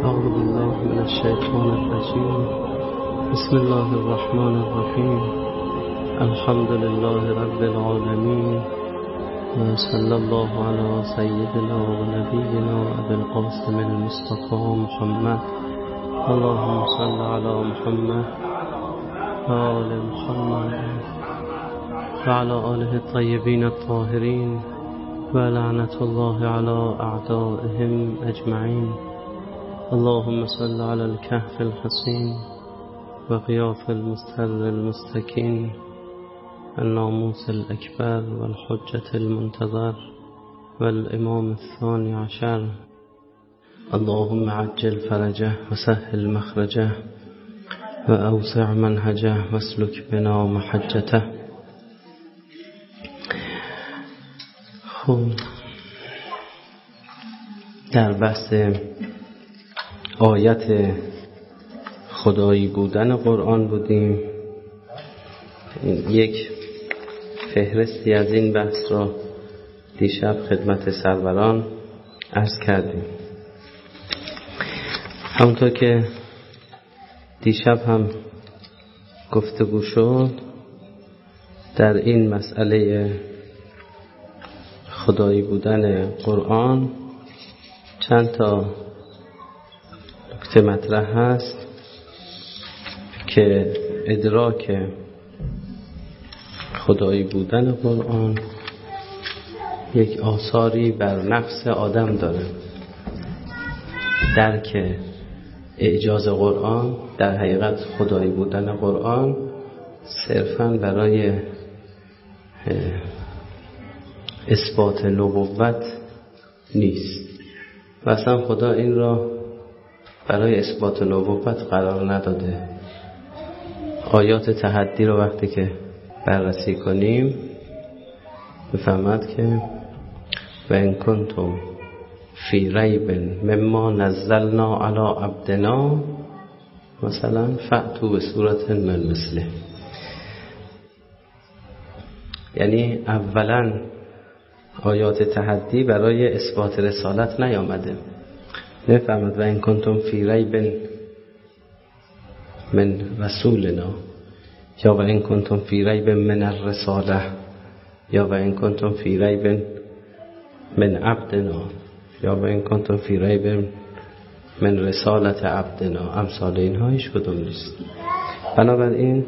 أعوذ بالله من الشيطان الرجيم. بسم الله الرحمن الرحيم. الحمد لله رب العالمين، وصلى الله على سيدنا ونبينا أبي القاسم المصطفى محمد. اللهم صل على محمد وآل محمد وعلى آله الطيبين الطاهرين، ولعنة الله على أعدائهم أجمعين. اللهم صل على الكهف الحصين وغياث المستر المستكين، الناموس الأكبر والحجة المنتظر والإمام الثاني عشر. اللهم عجل فرجه وسهل مخرجه وأوسع منهجه واسلك بنا محجته. در بحث آیت خدایی بودن قرآن بودیم. یک فهرستی از این بحث را دیشب خدمت سروران عرض کردیم. همونطور که دیشب هم گفتگو شد، در این مسئله خدایی بودن قرآن چند تا نکته مطرح هست که ادراک خدایی بودن قرآن یک آثاری بر نفس آدم داره. درک اعجاز قرآن، در حقیقت خدایی بودن قرآن، صرفاً برای اثبات نبوت نیست و اصلا خدا این را برای اثبات نبوت قرار نداده. آیات تحدی رو وقتی که بررسی کنیم بفهمد که و ان کنتم فی ریب مما نزلنا علی عبدنا مثلا فأتوا بسورة من مثله. یعنی اولا آیات تحدی برای اثبات رسالت نیامده. نفهمد و این کنتم فی ریب من رسولنا، یا و این کنتم فی ریب من الرساله، یا و این کنتم فی ریب من عبدنا، یا و این کنتم فی ریب من رسالت عبدنا. امثال اینها هیچ کدوم نیست. بنابراین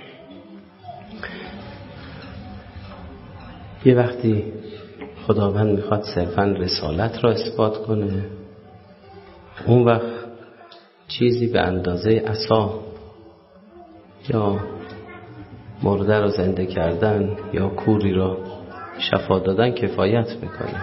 یه وقتی خداوند میخواد صرفاً رسالت را اثبات کنه، اون وقت چیزی به اندازه عصا یا مرده را زنده کردن یا کوری را شفا دادن کفایت میکنه.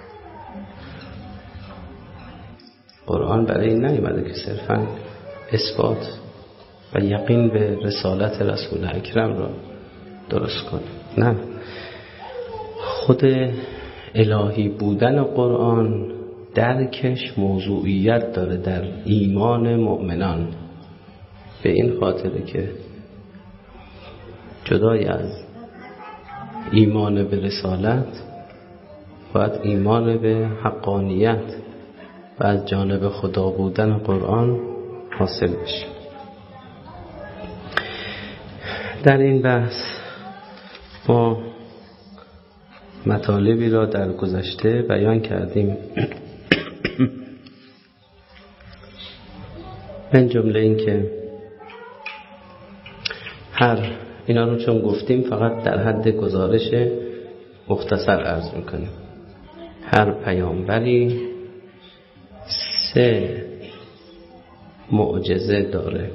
قرآن برای این نیامده که صرفاً اثبات و یقین به رسالت رسول اکرم را درست کنه. نه، خود الهی بودن قرآن درکش موضوعیت داره در ایمان مؤمنان، به این خاطره که جدای از ایمان به رسالت باید ایمان به حقانیت و از جانب خدا بودن قرآن حاصل بشه. در این بحث ما مطالبی را در گذشته بیان کردیم، من جمله این که اینا رو چون گفتیم فقط در حد گزارش مختصر عرض میکنیم. هر پیامبری 3 معجزه داره.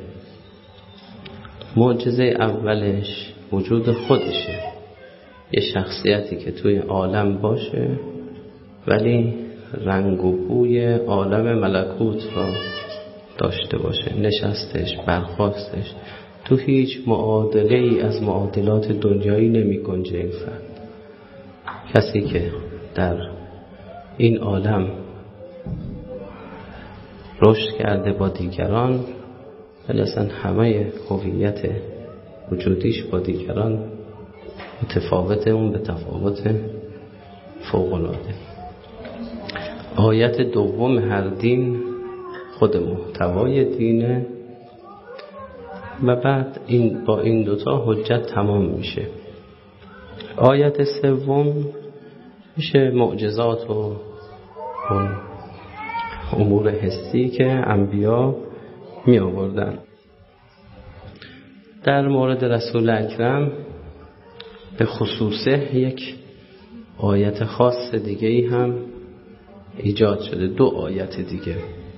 معجزه اولش وجود خودشه، یه شخصیتی که توی عالم باشه ولی رنگ و بوی عالم ملکوت را داشته باشه، نشستش، برخاستش تو هیچ معادله ای از معادلات دنیایی نمی گنجه. این فرد کسی که در این عالم رشد کرده با دیگران ولی اصلا همه هویت وجودیش با دیگران متفاوته، اون به تفاوت فوق‌العاده. آیت دوم هر دین خود محتوای دینه و بعد با این دوتا حجت تمام میشه. آیت سوم میشه معجزات و اون امور حسی که انبیا می آوردن. در مورد رسول اکرم به خصوصه یک آیت خاص دیگه ای هم ایجاد شده، 2 آیت دیگه.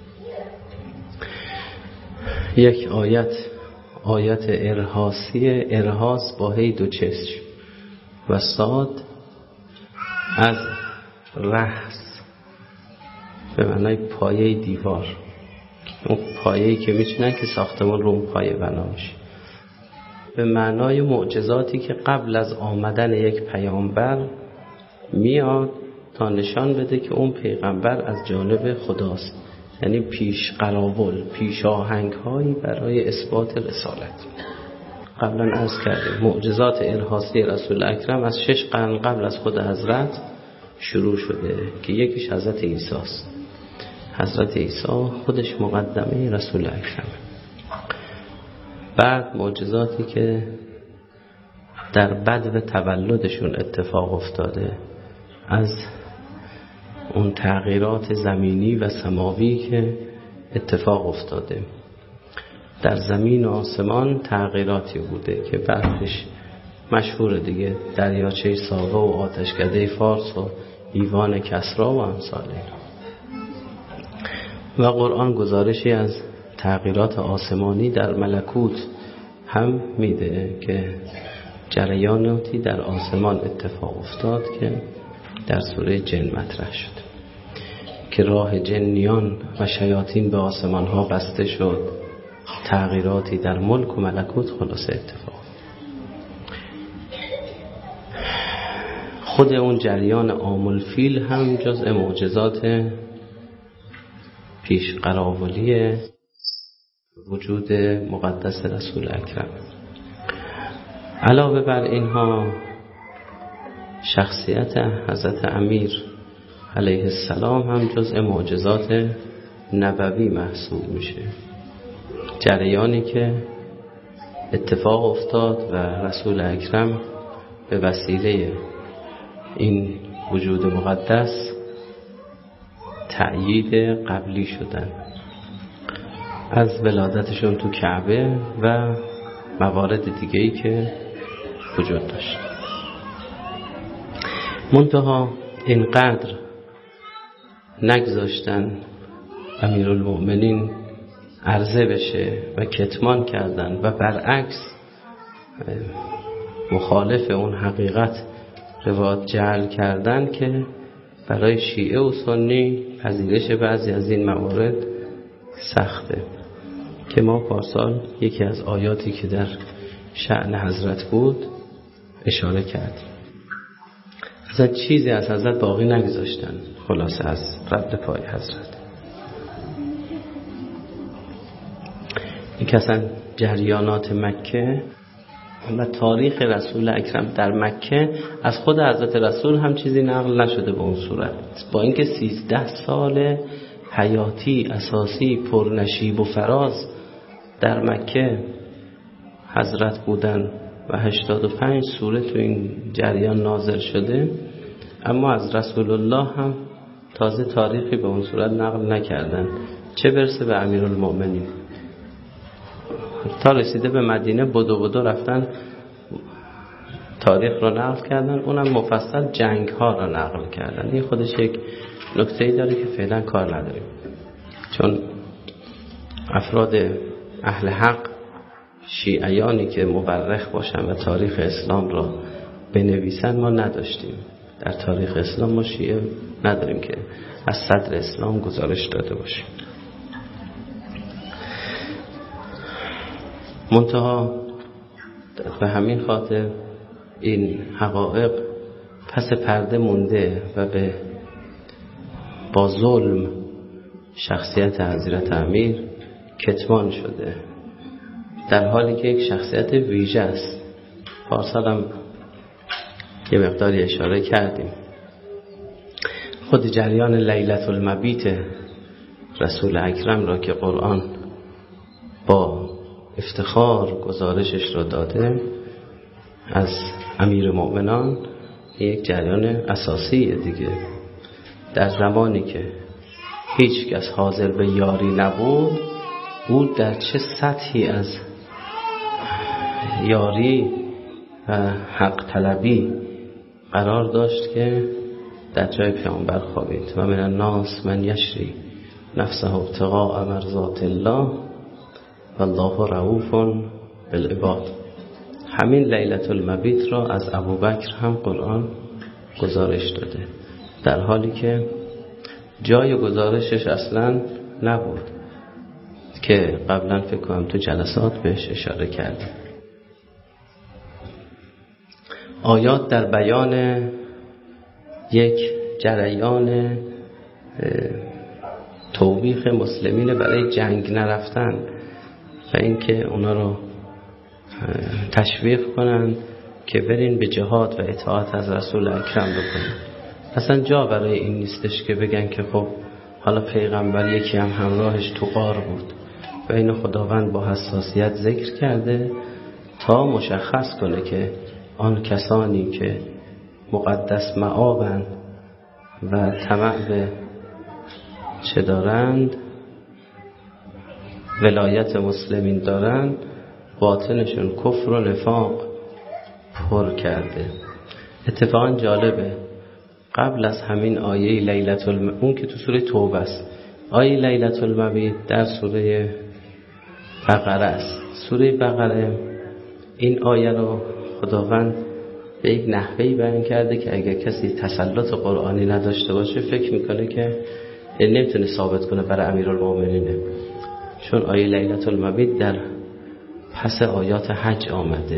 یک آیت ارهاسی، ارهاس با هی 2 چشم و صاد از رهس به معنای پایه دیوار، اون پایه‌ای که میچینن که ساختمان رو اون پایه بنا میشه، به معنای معجزاتی که قبل از آمدن یک پیامبر میاد تا نشان بده که اون پیغمبر از جانب خداست، یعنی پیش قراول، پیش آهنگ هایی برای اثبات رسالت. قبلا عرض کردیم معجزات ارهاسی رسول اکرم از 6 قرن قبل از خود حضرت شروع شده که یکیش حضرت عیسی است. حضرت عیسی خودش مقدمه رسول اکرم. بعد معجزاتی که در بدو تولدشون اتفاق افتاده، از اون تغییرات زمینی و سماوی که اتفاق افتاده. در زمین و آسمان تغییراتی بوده که بعدش مشهور دیگه، دریاچه ساوه و آتشکده فارس و ایوان کسرا و امثال اینا. و قرآن گزارشی از تغییرات آسمانی در ملکوت هم میده که جریاناتی در آسمان اتفاق افتاد که در سوره جن مطرح شد که راه جنیان و شیاطین به آسمان ها بسته شد، تغییراتی در ملک و ملکوت خلاصه اتفاق. خود اون جریان عام الفیل هم جزء معجزات پیش قراولی وجود مقدس رسول اکرم. علاوه بر اینها شخصیت حضرت امیر علیه السلام هم جزء معجزات نبوی محسوب میشه. جریانی که اتفاق افتاد و رسول اکرم به وسیله این وجود مقدس تأیید قبلی شدن، از ولادتشون تو کعبه و موارد دیگه‌ای که وجود داشت. منتها اینقدر نگذاشتن امیرالمؤمنین عرضه بشه و کتمان کردن و برعکس مخالف اون حقیقت روایت جعل کردن که برای شیعه و سنی پذیرش بعضی از این موارد سخته، که ما پارسال یکی از آیاتی که در شأن حضرت بود اشاره کردیم. حضرت چیزی از حضرت باقی نگذاشتن، خلاصه از رد پای حضرت. این که اصلا جریانات مکه و تاریخ رسول اکرم در مکه از خود حضرت رسول هم چیزی نقل نشده به اون صورت، با اینکه 13 سال حیاتی اساسی پرنشیب و فراز در مکه حضرت بودن و 85 سوره تو این جریان نازل شده، اما از رسول الله هم تازه تاریخی به اون صورت نقل نکردن، چه برسه به امیرالمؤمنین. تا رسیده به مدینه بدو رفتن تاریخ رو نقل کردن، اونم مفصل جنگ ها رو نقل کردن. این خودش یک نکته‌ای داره که فعلا کار نداریم، چون افراد اهل حق، شیعیانی که مورخ باشن و تاریخ اسلام را بنویسن ما نداشتیم. در تاریخ اسلام ما شیعه نداریم که از صدر اسلام گزارش داده باشیم. منتها به همین خاطر این حقایق پس پرده مونده و با ظلم شخصیت حضرت امیر کتمان شده، در حالی که یک شخصیت ویژه است. پارسال هم یه مقداری اشاره کردیم. خود جریان لیلة المبیت رسول اکرم را که قرآن با افتخار گزارشش را داده از امیر مؤمنان، یک جریان اساسیه دیگه. در زمانی که هیچ کس حاضر به یاری نبود، او در چه سطحی از یاری و حق طلبی قرار داشت که در جای پیامبر خوابید. و من الناس من یشری نفسه ابتغاء مرضات الله والله رؤوف بالعباد. همین لیلة المبیت را از ابوبکر هم قرآن گزارش داده، در حالی که جای گزارشش اصلا نبود که قبلا فکر کنم تو جلسات بهش اشاره کردیم. آیات در بیان یک جریان توبیخ مسلمین برای جنگ نرفتن و اینکه اونا رو تشویق کنن که برین به جهاد و اطاعت از رسول اکرم بکنن. اصلا جا برای این نیستش که بگن که خب حالا پیغمبر یکی هم همراهش تو غار بود و اینو خداوند با حساسیت ذکر کرده تا مشخص کنه که آن کسانی که مقدس مآبند و طمع به چه دارند، ولایت مسلمین دارند، باطنشون کفر و نفاق پر کرده. اتفاقا جالبه، قبل از همین آیه لیلة اون که تو سوره توبه است، آیه لیلة المبیت در سوره بقره است. سوره بقره این آیه رو خداوند به یک نحوهی بیان کرده که اگر کسی تسلط قرآنی نداشته باشه فکر میکنه که نمیتونه ثابت کنه برای امیرالمومنینه، چون آیه لیلة المبیت در پس آیات حج آمده.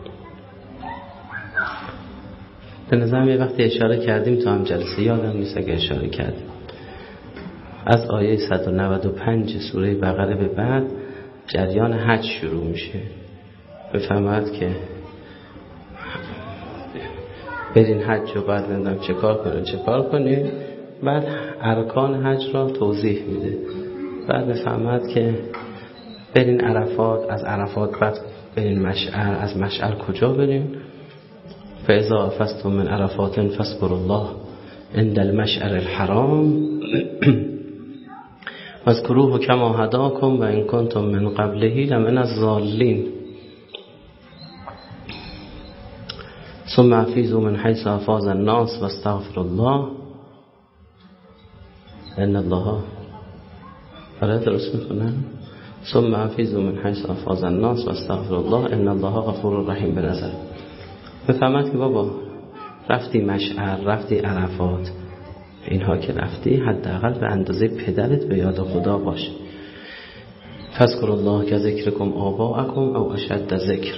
به نظرم یه وقتی اشاره کردیم تو هم جلسه، یادم نیست اگه اشاره کردیم، از آیه 195 سوره بقره به بعد جریان حج شروع میشه. بفرماید که برین حج و بعد نمیدونم چه کار کنین، بعد ارکان حج را توضیح میده. بعد بفرماید که برین عرفات، از عرفات بعد برین مشعر، از مشعر کجا برین؟ فاذا افضتم من عرفات فاذكروا الله عند المشعر الحرام واذكروه كما هداكم وان كنتم من قبله لمن الضالين ثم افیضوا من حيث افاض الناس واستغفروا الله ان الله، آره درست میخونم، ثم افیضوا من حيث افاض الناس واستغفروا الله ان الله غفور رحیم. به نظر بفهمد که بابا رفتی مشعر، رفتی عرفات، اینها که رفتی حداقل به اندازه پدرت به یاد خدا باش. فاذکروا الله که ذکرکم آباءکم او اشد ذکر.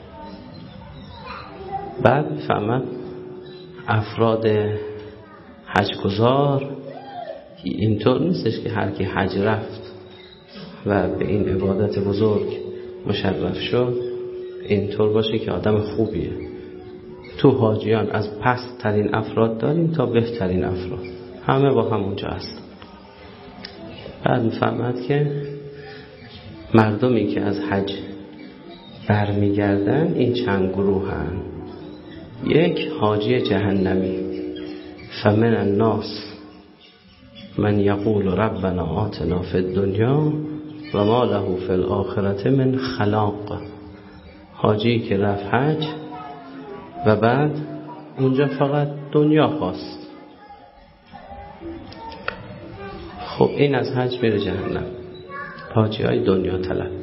بعد بفهمد افراد حج گزار اینطور نیستش که هر کی حج رفت و به این عبادت بزرگ مشرف شد اینطور باشه که آدم خوبیه. تو حاجیان از پست ترین افراد داریم تا بهترین افراد، همه با هم اونجا هست. بعد میفهمد که مردمی که از حج برمیگردن این چند گروه هن. یک، حاجی جهنمی، فمن الناس من یقول ربنا آتنا فی الدنیا و ما له فی الاخرة من خلاق. حاجی که رفت حج و بعد اونجا فقط دنیا خواست، خب این از حج میره جهنم. حاجی های دنیا طلب.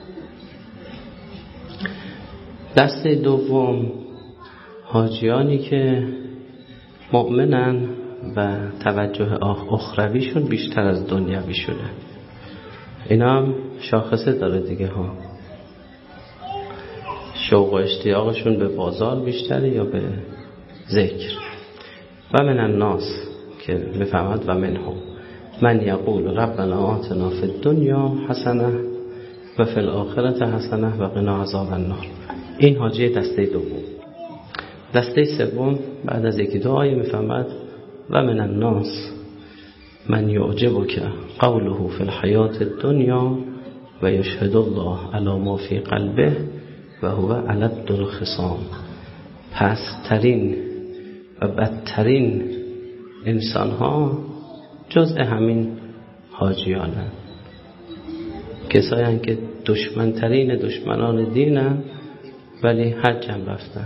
دسته دوم حاجیانی که مؤمنن و توجه اخرویشون بیشتر از دنیوی شده. اینا هم شاخصه داره دیگه ها، شوق و اشتیاقشون به بازار بیشتره یا به ذکر. و من الناس که بفهمد و منهم من یقول ربنا آتنا فی الدنیا حسنه و فی الاخرة حسنه و قنا عذاب النار. این حاجی دسته دوم. دسته سوم بعد از یکی دو آیه میفهمد و من الناس من یعجبک قوله فی الحیات الدنیا و یشهد الله علی ما فی قلبه و هو الد الخصام. پسترین و بدترین انسان ها جزء همین حاجیانه، کسایی هستند که دشمنترین دشمنان دینن ولی حج هم رفتن.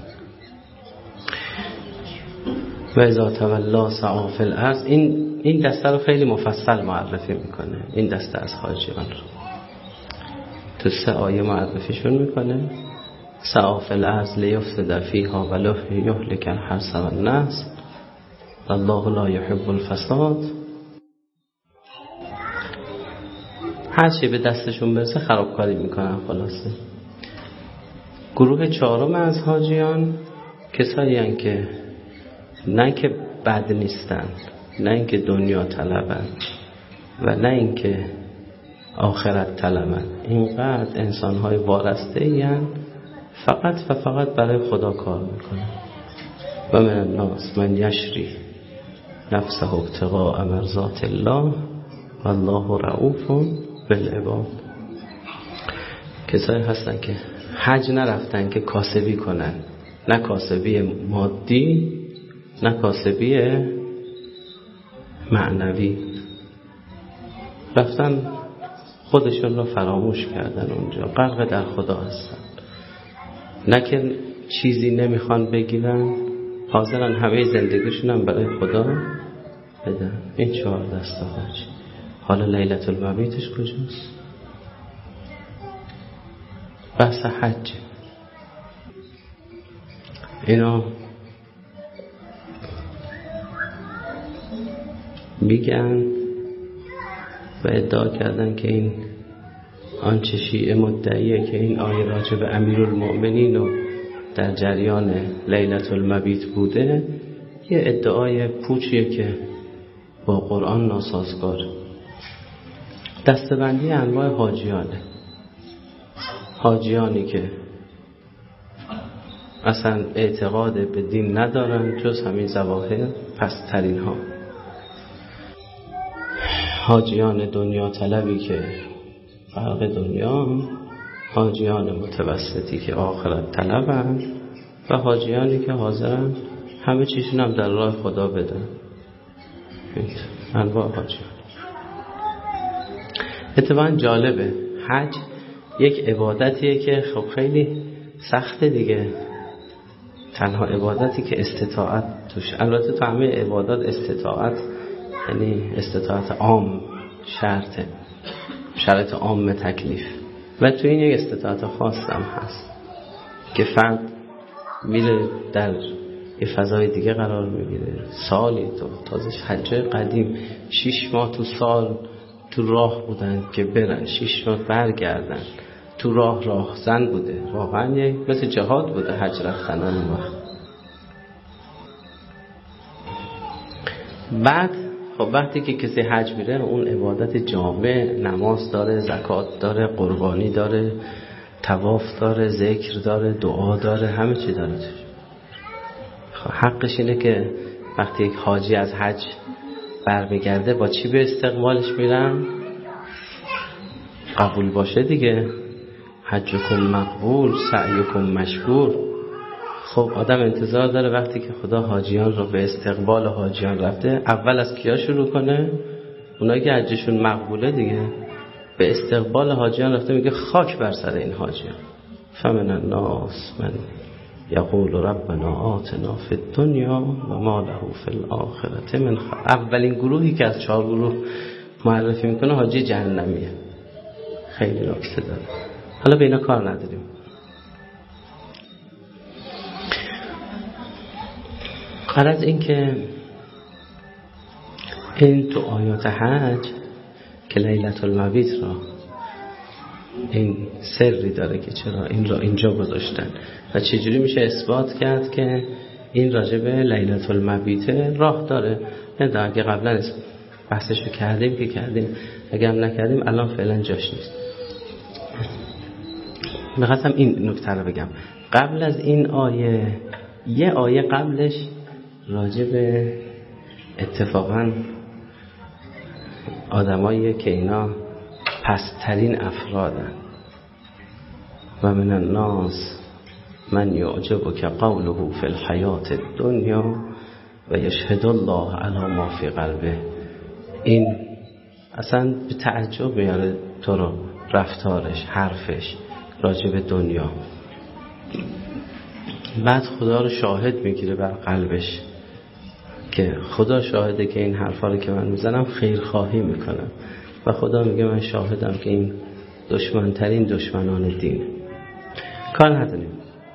و اذا تولا سعی فی الارض. این دسته رو خیلی مفصل معرفی میکنه، این دسته از حاجیان رو تو 3 آیه معرفیشون میکنه. سعی فی الارض لیفسد فیها و یهلک الحرث و النسل والله لا یحب الفساد. هر چی به دستشون برسه خرابکاری میکنن. خلاصه گروه 4 از حاجیان کسایی هستند که نه که بد نیستند، نه اینکه دنیا طلبند و نه اینکه آخرت طلبند. اینقدر انسان‌های وارسته این فقط و فقط برای خدا کار میکنن. و من الناس من یشری نفسه ابتغاء مرضات الله والله رؤوف بالعباد. کسایی هستن که حج نرفتن که کاسبی کنن، نه کاسبی مادی نه کاسبی معنوی، رفتن خودشون رو فراموش کردن، اونجا غرق در خدا هستن. نه که چیزی نمیخوان بگیرن، حاضرن همه زندگیشون هم برای خدا بدن. این 4 دسته حاج. حالا لیلة المبیتش کجاست؟ بحث حج. اینا میگن و ادعا کردن که این آنچه شیعه مدعیه که این آیه راجع به امیرالمؤمنین و در جریان لیلة المبیت بوده، یه ادعای پوچیه که با قرآن ناسازگار. دستبندی انواع حاجیانه، حاجیانی که اصلا اعتقاد به دین ندارن جز همین ظواهر پسترین ها، حاجیان دنیا طلبی که فرق دنیا، حاجیان متوسطی که آخرت طلبن و حاجیانی که حاضرن همه چیزشون هم در راه خدا بدن. انواع حاجیان. اتفاقا جالبه، حج یک عبادتیه که خب خیلی سخته دیگه، تنها عبادتی که استطاعت توش. البته تو همه عبادات استطاعت، یعنی استطاعت عام شرطه، شرط عام تکلیف، و تو این یک استطاعت خاص هم هست که فرد میره در یه فضای دیگه قرار میگیره. سالی تو تازه حج قدیم 6 ماه تو سال تو راه بودن که برن، 6 ماه برگردن، تو راه زن بوده، واقعا یک مثل جهاد بوده حج رفتن اون وقت. بعد خب وقتی که کسی حج میره اون عبادت جامع، نماز داره، زکات داره، قربانی داره، طواف داره، ذکر داره، دعا داره، همه چی داره. خب حقش اینه که وقتی یک حاجی از حج برمیگرده با چی به استقبالش میرن؟ قبول باشه دیگه. حجکم مقبول سعیکم مشکور. خب آدم انتظار داره وقتی که خدا حاجیان رو به استقبال حاجیان رفته، اول از کیا شروع کنه؟ اونایی که حجشون مقبوله دیگه. به استقبال حاجیان رفته میگه خاک بر سر این حاجیان. فمن الناس من یقول ربنا آتنا فی الدنیا و ما له فی الاخره من خلاق. اولین گروهی که از 4 گروه معرفی میکنه حاجی جهنمیه. خیلی نکته داره. حالا به اینا کار نداریم. غرض این که این تو آیات حج که لیلة المبیت را این سری داره که چرا این را اینجا گذاشتن و چجوری میشه اثبات کرد که این راجع به لیلة المبیت راه داره. نه اگه قبلا بحثشو کردیم که کردیم، اگه هم نکردیم الان فعلا جاش نیست. میخواستم این نکته رو بگم. قبل از این آیه یه آیه قبلش راجع به اتفاقا آدماییه که اینا پسترین افرادن. و من الناس من یعجبک قوله فی الحیات الدنیا و یشهد الله علی ما فی قلبه. این اصلا به تعجب میاره تو رو، رفتارش، حرفش راجع به دنیا. بعد خدا رو شاهد میگیره بر قلبش که خدا شاهده که این حرفا رو که من میزنم خیرخواهی میکنم و خدا میگه من شاهدم که این دشمنترین دشمنان دینه. کار نداریم.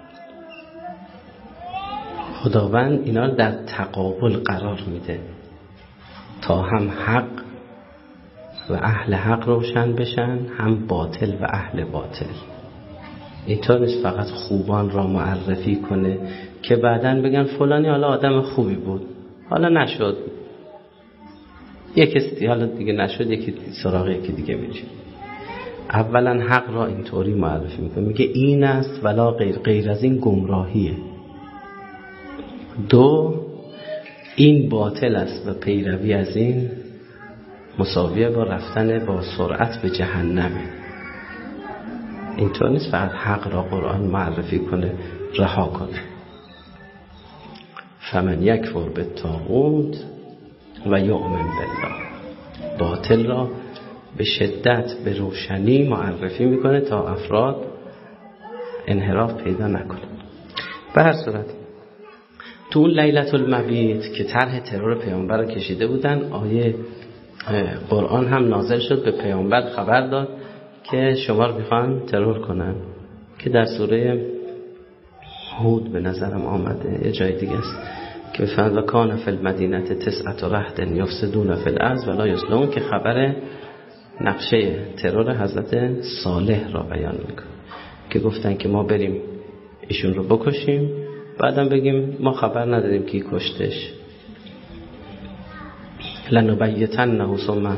خداوند اینا رو در تقابل قرار میده تا هم حق و اهل حق روشن بشن، هم باطل و اهل باطل. اینطور نیست فقط خوبان را معرفی کنه که بعدن بگن فلانی حالا آدم خوبی بود، حالا نشد، یکی حالا دیگه نشد، یکی سراغ یکی دیگه میشه. اولا حق را اینطوری معرفی میکنه، میگه این است ولا غیر از این گمراهیه. دو، این باطل است و پیروی از این مساویه با رفتن با سرعت به جهنمه. اینطور نیست فقط حق را قرآن معرفی کنه رها کنه. فمن یکفر بالطاغوت و یؤمن بالله، باطل را به شدت به روشنی معرفی میکنه تا افراد انحراف پیدا نکنه. به هر صورت تو اون لیلة المبیت که طرح ترور پیامبر رو کشیده بودن، آیه قرآن هم نازل شد، به پیامبر خبر داد که شما رو میخوان ترور کنن، که در سوره هود به نظرم آمده، یه جای دیگه است که فرمود و کان فی المدینه 9 رهط یفسدون فی الارض ولا یصلحون، که خبر نقشه ترور حضرت صالح را بیان میکنه که گفتن که ما بریم ایشون رو بکشیم، بعدم بگیم ما خبر نداریم کی کشتش. لنبیتنه ثم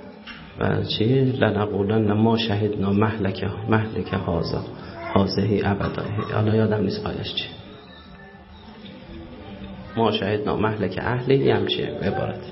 لنقولن ما شهدنا مهلک هذه ابدا. حالا یادم نیست آیش چی، ما شهدنا مهلک اهلی همچه عبارت.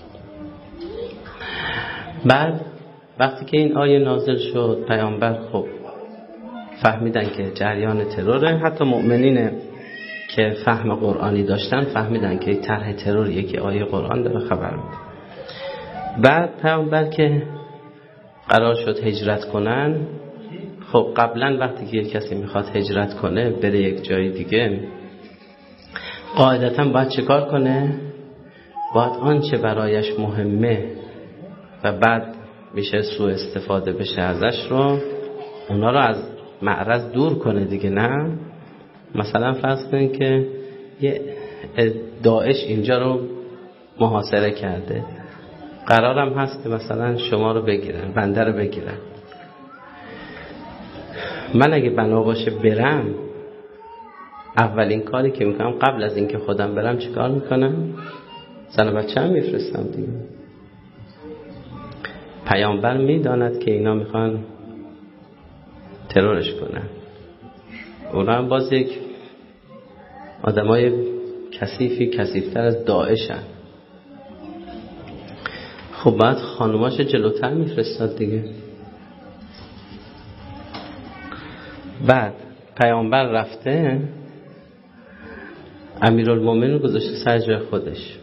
بعد وقتی که این آیه نازل شد، پیامبر خب فهمیدن که جریان تروره. حتی مؤمنین که فهم قرآنی داشتن فهمیدن که طرح ترور یکی آیه قرآن داره خبر میده. بعد پیامبر که قرار شد هجرت کنن، خب قبلا وقتی که یک کسی میخواد هجرت کنه بره یک جای دیگه، قاعدتا باید چه کار کنه؟ باید آنچه برایش مهمه و بعد میشه سوء استفاده بشه ازش رو، اونا رو از معرض دور کنه دیگه. نه مثلا فرض کنید که یه داعش اینجا رو محاصره کرده، قرارم هست که مثلا شما رو بگیرن، بنده رو بگیرن. من اگه بنا باشه برم، اولین کاری که میکنم قبل از اینکه خودم برم چه کار میکنم؟ زن و بچه هم میفرستم دیگه. پیامبر میداند که اینا میخوان ترورش کنن، اونا هم باز یک آدمای کثیفتر از داعشن. خب بعد خانوماش جلوتر میفرستاد دیگه. بعد پیامبر رفته، امیرالمومنین گذاشته سر جای خودش.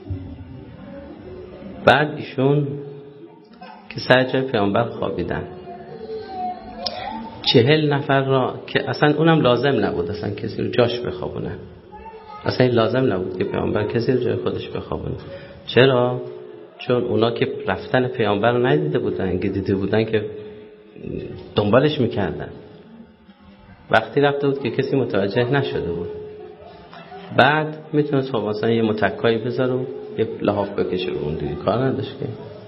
بعد ایشون که سر جای پیامبر خوابیدن، 40 نفر را که اصلا اونم لازم نبود اصلا کسی رو جاش بخوابونه، اصلا لازم نبود که پیامبر کسی رو جای خودش بخوابونه. چرا؟ چون اونا که رفتن پیامبر رو ندیده بودن، که دیده بودن که دنبالش میکردن. وقتی رفته بود که کسی متوجه نشده بود. بعد میتونست خب مثلا یه متکایی بذاره و یه لحاف بکشه رو اون دیگه، کار نداشت که.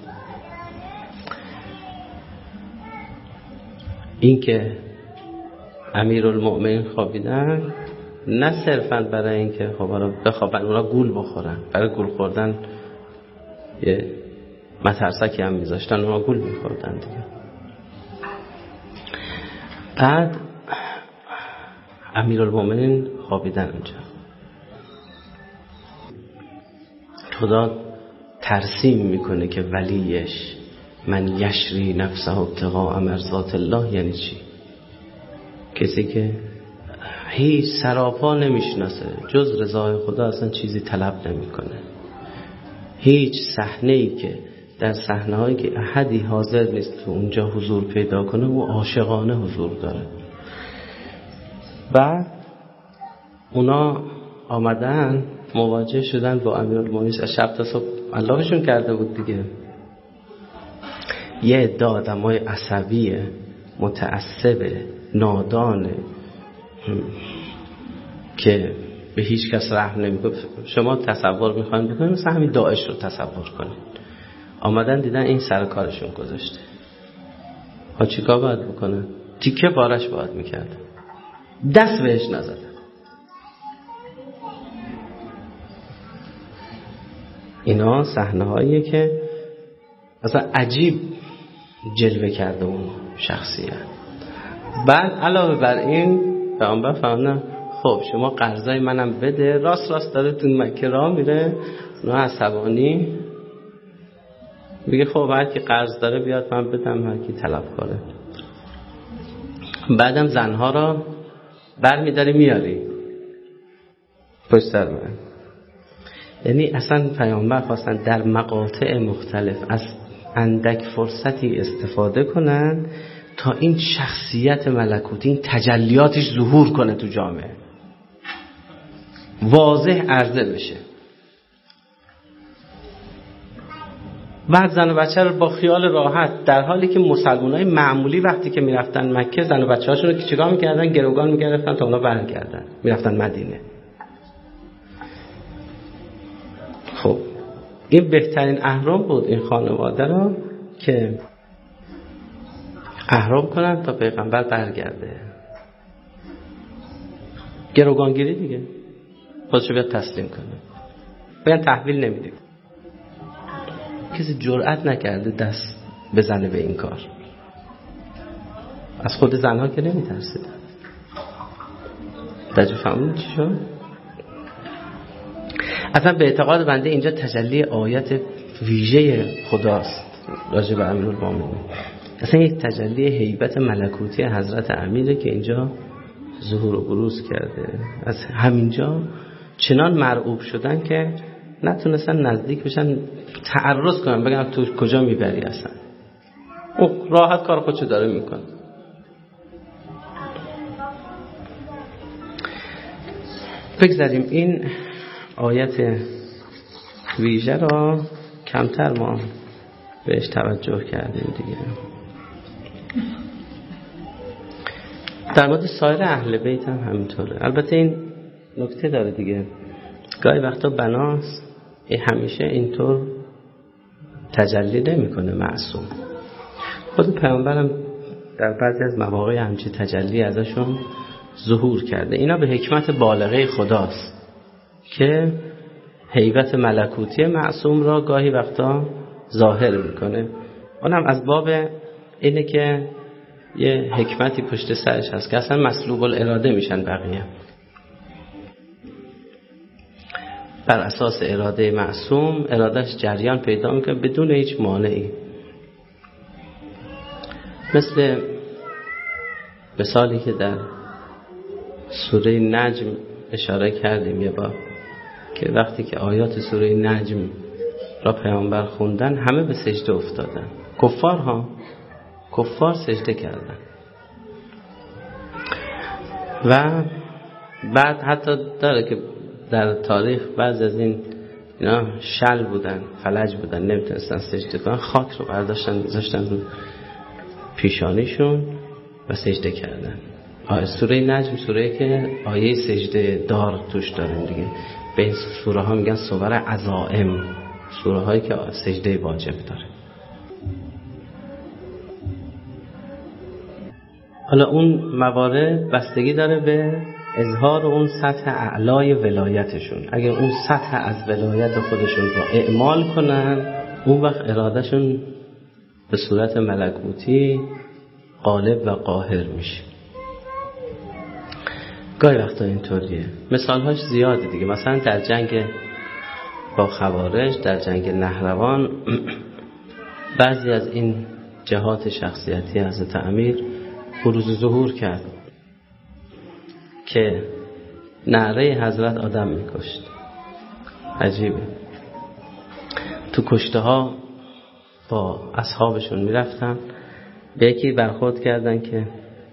این که امیرالمؤمنین خوابیدن نه صرفاً برای این که خب حالا بخوابن، اونا گول بخورن، برای گول خوردن یه مترسکی هم میذاشتن، اونا گول میخوردن دیگه. بعد امیرالمؤمنین خوابیدن اونجا، خدا ترسیم میکنه که ولیش من یشری نفسه ابتغاء مرضات الله یعنی چی؟ کسی که هیچ سراپا نمیشناسه جز رضای خدا اصلا چیزی طلب نمیکنه. هیچ صحنه‌ای که در صحنه‌هایی که احدی حاضر نیست تو اونجا حضور پیدا کنه و عاشقانه حضور داره. و اونا آمدن مواجه شدن با امیرالمومنین از شب تا صبح علاقشون کرده بود دیگه. یه عده آدمای عصبی متعصب نادان که به هیچ کس رحم نمیکنه. شما تصور میخواین بکنید مثلا همین داعش رو تصور کنید، آمدن دیدن این سر کارشون گذاشته، ها چیکار باید بکنه؟ تیکه بارش باید میکرد، دست بهش نزدن. اینا صحنه هاییه که اصلا عجیب جلوه کرده اون شخصیت. بعد علاوه بر این پیامبر فرمودن خب شما قرضای منم بده. راست داره تو مکه راه میره، نه عصبانی میگه خب هر کی قرض داره بیاد من بدم، هر کی طلب کنه. بعدم زنها را برمی‌داری میاری پشت سر من. یعنی اصلا پیامبر خواستن در مقاطع مختلف از اندک فرصتی استفاده کنن تا این شخصیت ملکوتی، این تجلیاتش ظهور کنه تو جامعه، واضح عرضه بشه. بعد زن و بچه رو با خیال راحت، در حالی که مسلمانای معمولی وقتی که میرفتن مکه زن و بچه هاشون رو که چیکار میکردن؟ گروگان میگرفتن تا اونا برگردن، میرفتن مدینه. خب این بهترین احرام بود این خانواده رو که احرام کنن تا پیغمبر برگرده. گروگانگیری دیگه، خودشو بیاد تسلیم کنه، بیان تحویل نمیدیم. کسی جرئت نکرده دست بزنه به این کار، از خود زنها که نمیترسیدن. درجه فهمون چی شد؟ اصلا به اعتقاد بنده اینجا تجلی آیت ویژه خداست راجع به امیرالمومنین. اصلا یک تجلی هیبت ملکوتی حضرت امیره که اینجا ظهور و بروز کرده. از همینجا چنان مرعوب شدن که نتونستن نزدیک بشن، تعرض کنن بگن تو کجا میبری. اصلا او راحت کار خودشو داره میکنه. بگذاریم این آیت ویژه را کمتر ما بهش توجه کردیم دیگه. در مورد سایر اهل بیت هم همینطوره. البته این نکته داره دیگه، گاهی وقتا بناس همیشه اینطور تجلی نمیکنه معصوم. خود پیامبرم در بعضی از مواقع همچین تجلی ازشون ظهور کرده. اینا به حکمت بالغه خداست که هیبت ملکوتی معصوم را گاهی وقتا ظاهر میکنه. اونم از باب اینه که یه حکمتی پشت سرش هست که اصلا مسلوب الاراده میشن بقیه. بر اساس اراده معصوم ارادهش جریان پیدا میکنه بدون هیچ مانعی. مثل مثالی که در سوره نجم اشاره کردیم یه بار، که وقتی که آیات سوره نجم را پیامبر خوندن همه به سجده افتادن. کفار سجده کردن. و بعد حتی داره که در تاریخ بعض از اینا شل بودن، فلج بودن، نمیتونستن سجده کنن، خاک رو برداشتن گذاشتن رو پیشانیشون و سجده کردن. سوره نجم سوره که آیه سجده دار توش دارن دیگه. به این سوره ها میگن سور عزائم، سوره هایی که سجده واجب داره. حالا اون موارد بستگی داره به اظهار اون سطح اعلای ولایتشون. اگر اون سطح از ولایت خودشون رو اعمال کنن، اون وقت ارادهشون به صورت ملکوتی غالب و قاهر میشه. گاهی وقتا اینطوریه. مثالهاش زیاده دیگه. مثلا در جنگ با خوارج، در جنگ نهروان بعضی از این جهات شخصیتی حضرت امیر بروز ظهور کرد که نعره حضرت آدم میکشت. عجیبه. تو کشته ها با اصحابشون میرفتن، به یکی برخورد کردن که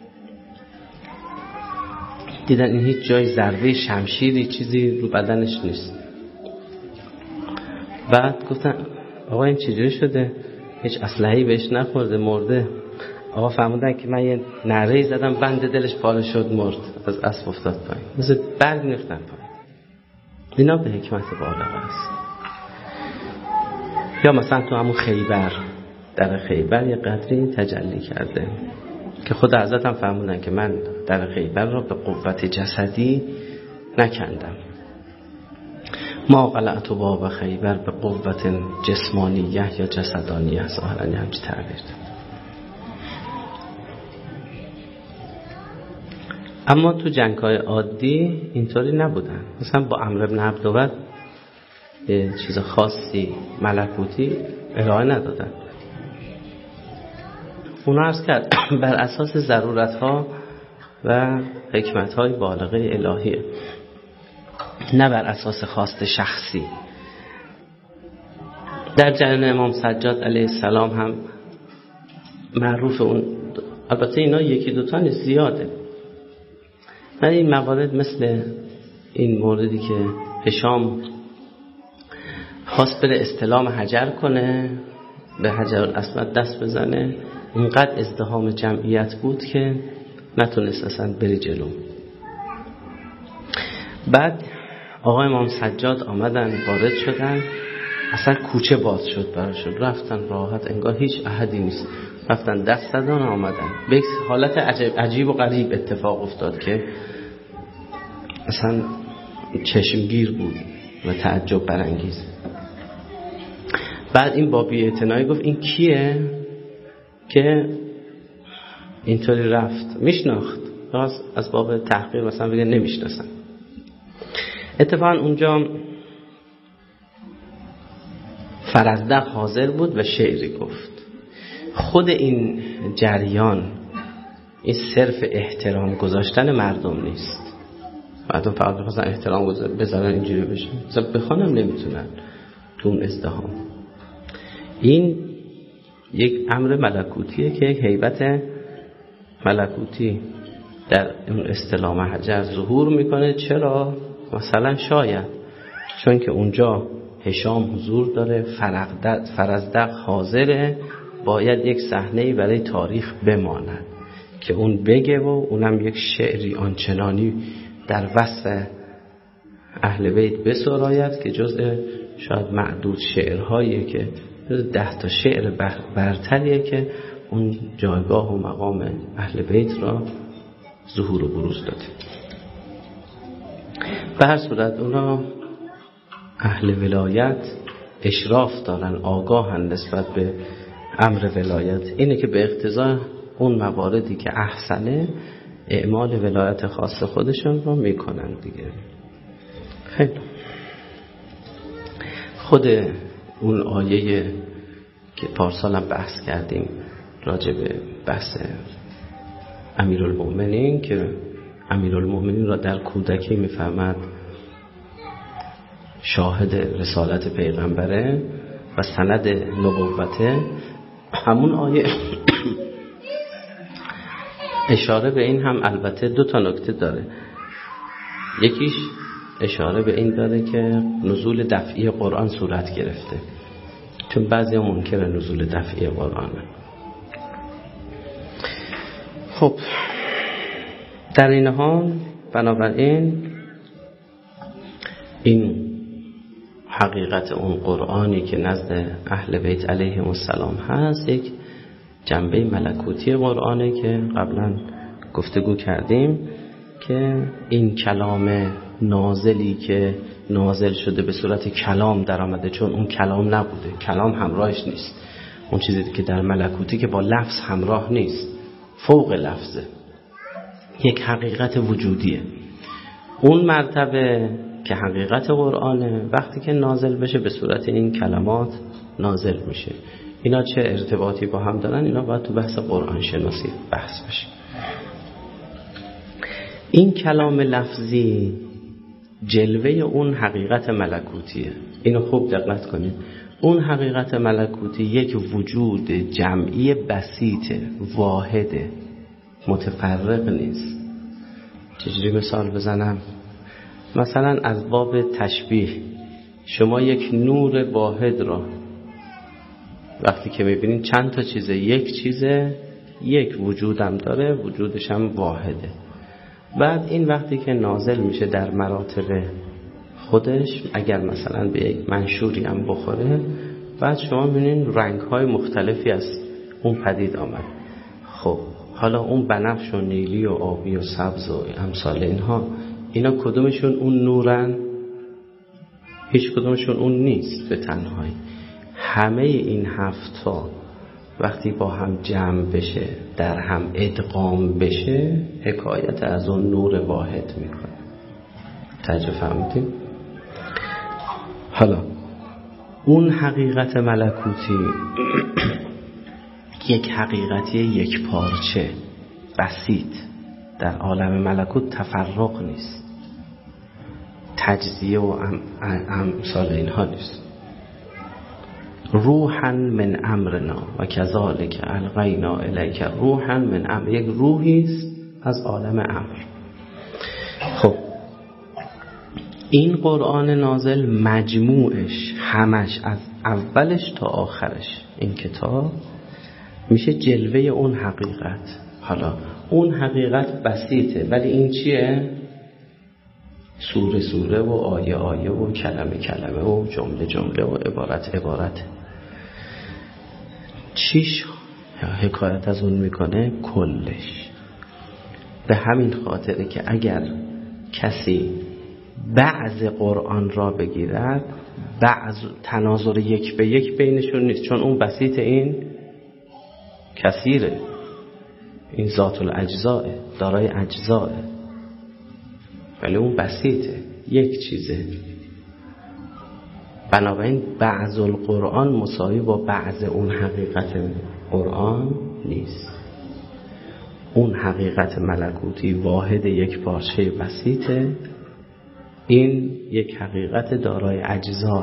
دیدن این هیچ جای ضربه شمشیری چیزی رو بدنش نیست. بعد گفتن آقا این چجوری شده؟ هیچ اسلحه‌ای بهش نخورده، مرده. آقا فهمیدن که من یه نعره‌ای زدم بند دلش پاره شد، مرد، از اسب افتاد پایین. مثل برگ نیفتن پایین. اینا به حکمت بالغ است. یا مثلا تو همون خیبر، در خیبر یه قدری تجلی کرده که خود حضرت هم فهمیدن که من در خیبر را به قوت جسدی نکندم. ما قلعت باب خیبر به قوت جسمانیه یا جسدانیه، ظاهرا همچی تعبیر داد. اما تو جنگ‌های عادی اینطوری نبودن. مثلا با عمرو بن عبدود یه چیز خاصی ملکوتی ارائه ندادن. اونا عرض کرد بر اساس ضرورت‌ها و حکمت‌های بالغه الهیه، نه بر اساس خواست شخصی. در جریان امام سجاد علیه السلام هم معروف اون، البته اینا یکی دوتا نیست، زیاده. من این موارد مثل این موردی که هشام خواست بره استلام حجر کنه، به حجر الاسود دست بزنه، اینقدر ازدحام جمعیت بود که نتونست اصلا بری جلو. بعد آقای امام سجاد آمدن، وارد شدن، اصلا کوچه باز شد براشون، رفتن راحت انگار هیچ احدی نیست، رفتن دست دادن آمدن. به یک حالت عجیب و غریب اتفاق افتاد که اصلا چشمگیر بود و تعجب برانگیز. بعد این با بی‌اعتنایی گفت این کیه که اینطوری رفت؟ میشناخت، از باب تحقیر مثلا بگه نمیشناسن. اتفاقا اونجا فرزدق حاضر بود و شعری گفت. خود این جریان، این صرف احترام گذاشتن مردم نیست. مردم فقط بخواستن احترام بذارن اینجوری بشه، مثلا بخوانم نمیتونن تو اون ازدحام. این یک امر ملکوتیه که یک هیبت ملکوتی در اون استلام حجر ظهور میکنه. چرا؟ مثلا شاید چون که اونجا هشام حضور داره، فرزدق حاضره، باید یک صحنه‌ای برای تاریخ بماند که اون بگه و اونم یک شعری آنچنانی در وصف اهل بیت بسراید که جزء شاید معدود شعرهاییه که 10 تا شعر برتریه که اون جایگاه و مقام اهل بیت را ظهور و بروز داده. به هر صورت اونا اهل ولایت اشراف دارن، آگاهن نسبت به امر ولایت. اینه که به اقتضای اون مواردی که احسنه اعمال ولایت خاص خودشون رو میکنن دیگه. خیلی خود اون آیه که پارسال هم بحث کردیم راجع به بحث امیرالمؤمنین که امیرالمؤمنین را در کودکی میفهمد شاهد رسالت پیغمبره و سند نبوته، همون آیه اشاره به این هم البته 2 تا نکته داره. یکیش اشاره به این داره که نزول دفعی قرآن صورت گرفته، چون بعضی ها منکر نزول دفعی قرآنه. خب در این حال بنابراین این حقیقت اون قرآنی که نزد اهل بیت علیهم السلام هست یک جنبه ملکوتی قرآنه که قبلا گفتگو کردیم که این کلام نازلی که نازل شده به صورت کلام در آمده، چون اون کلام نبوده، کلام همراهش نیست، اون چیزی که در ملکوتی که با لفظ همراه نیست، فوق لفظه، یک حقیقت وجودیه. اون مرتبه که حقیقت قرآنه وقتی که نازل بشه به صورت این کلمات نازل میشه. اینا چه ارتباطی با هم دارن؟ اینا باید تو بحث قرآن شناسی بحث بشه. این کلام لفظی جلوه اون حقیقت ملکوتیه. اینو خوب دقت کنید. اون حقیقت ملکوتی یک وجود جمعی بسیطه، واحده، متفرق نیست. چجوری مثال بزنم؟ مثلا از باب تشبیه، شما یک نور واحد را وقتی که میبینید چند تا چیزه، یک چیزه، یک وجودم داره، وجودش هم واحده. بعد این وقتی که نازل میشه در مراتب خودش، اگر مثلا به یک منشوری هم بخوره، بعد شما میبینید رنگ‌های مختلفی از اون پدید آمد. خب حالا اون بنفش و نیلی و آبی و سبز و امثال اینها، اینا کدومشون اون نورن؟ هیچ کدومشون اون نیست به تنهایی. همه این هفتا وقتی با هم جمع بشه، در هم ادغام بشه، حکایت از اون نور واحد میکنه. توجه فهمیدین؟ حالا اون حقیقت ملکوتی یک حقیقتی یک پارچه بسیط در عالم ملکوت تفرق نیست، تجزیه و امثال اینها نیست. روحا من امرنا و کذالک القینا الیک روحا من امر، یک روحی است از عالم امر. خب این قرآن نازل مجموعش همش از اولش تا آخرش این کتاب میشه جلوه اون حقیقت. حالا اون حقیقت بسیطه، ولی این چیه؟ سوره سوره و آیه آیه و کلمه کلمه و جمله جمله و عبارت عبارت. چیش حکایت از اون میکنه؟ کلش. به همین خاطره که اگر کسی بعض قرآن را بگیرد، بعض تناظر یک به یک بینشون نیست، چون اون بسیط، این کثیره، این ذات الاجزاء، دارای اجزاء، ولی اون بسیطه، یک چیزه. بنابراین بعض القرآن مساوی با بعض اون حقیقت قرآن نیست. اون حقیقت ملکوتی واحد یک پارچه بسیطه، این یک حقیقت دارای اجزاء.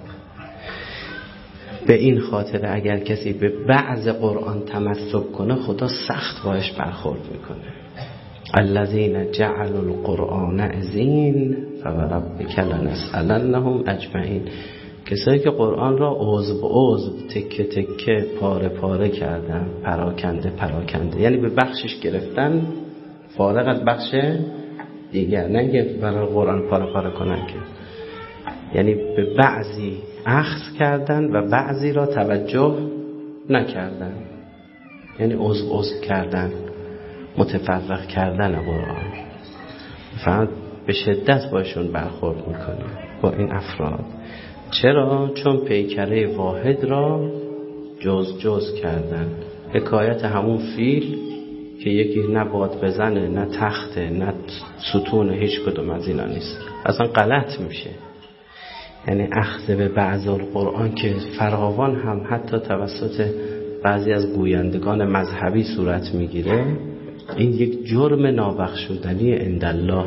به این خاطر اگر کسی به بعض قرآن تمسک کنه، خدا سخت باش برخورد میکنه. الذين جعلوا القرآن عضین فوربک لنسألنهم اجمعین. کسایی که قرآن را عضو به عضو، تکه تکه، پاره پاره کردن، پراکنده پراکنده، یعنی به بخشش گرفتن فارغ از بخش دیگر، نه که برای قرآن پاره پاره کنن، که یعنی به بعضی اخذ کردن و بعضی را توجه نکردن، یعنی عضو عضو کردن، متفرق کردن قرآن. فقط به شدت باشون برخورد میکنه با این افراد. چرا؟ چون پیکره واحد را جز جز کردن. حکایت همون فیل که یکی نه باد بزنه، نه تخته، نه ستون، هیچ کدوم از اینا نیست، اصلا غلط میشه. یعنی اخذ به بعض القرآن که فراوان هم حتی توسط بعضی از گویندگان مذهبی صورت میگیره، این یک جرم نابخشودنی عند الله.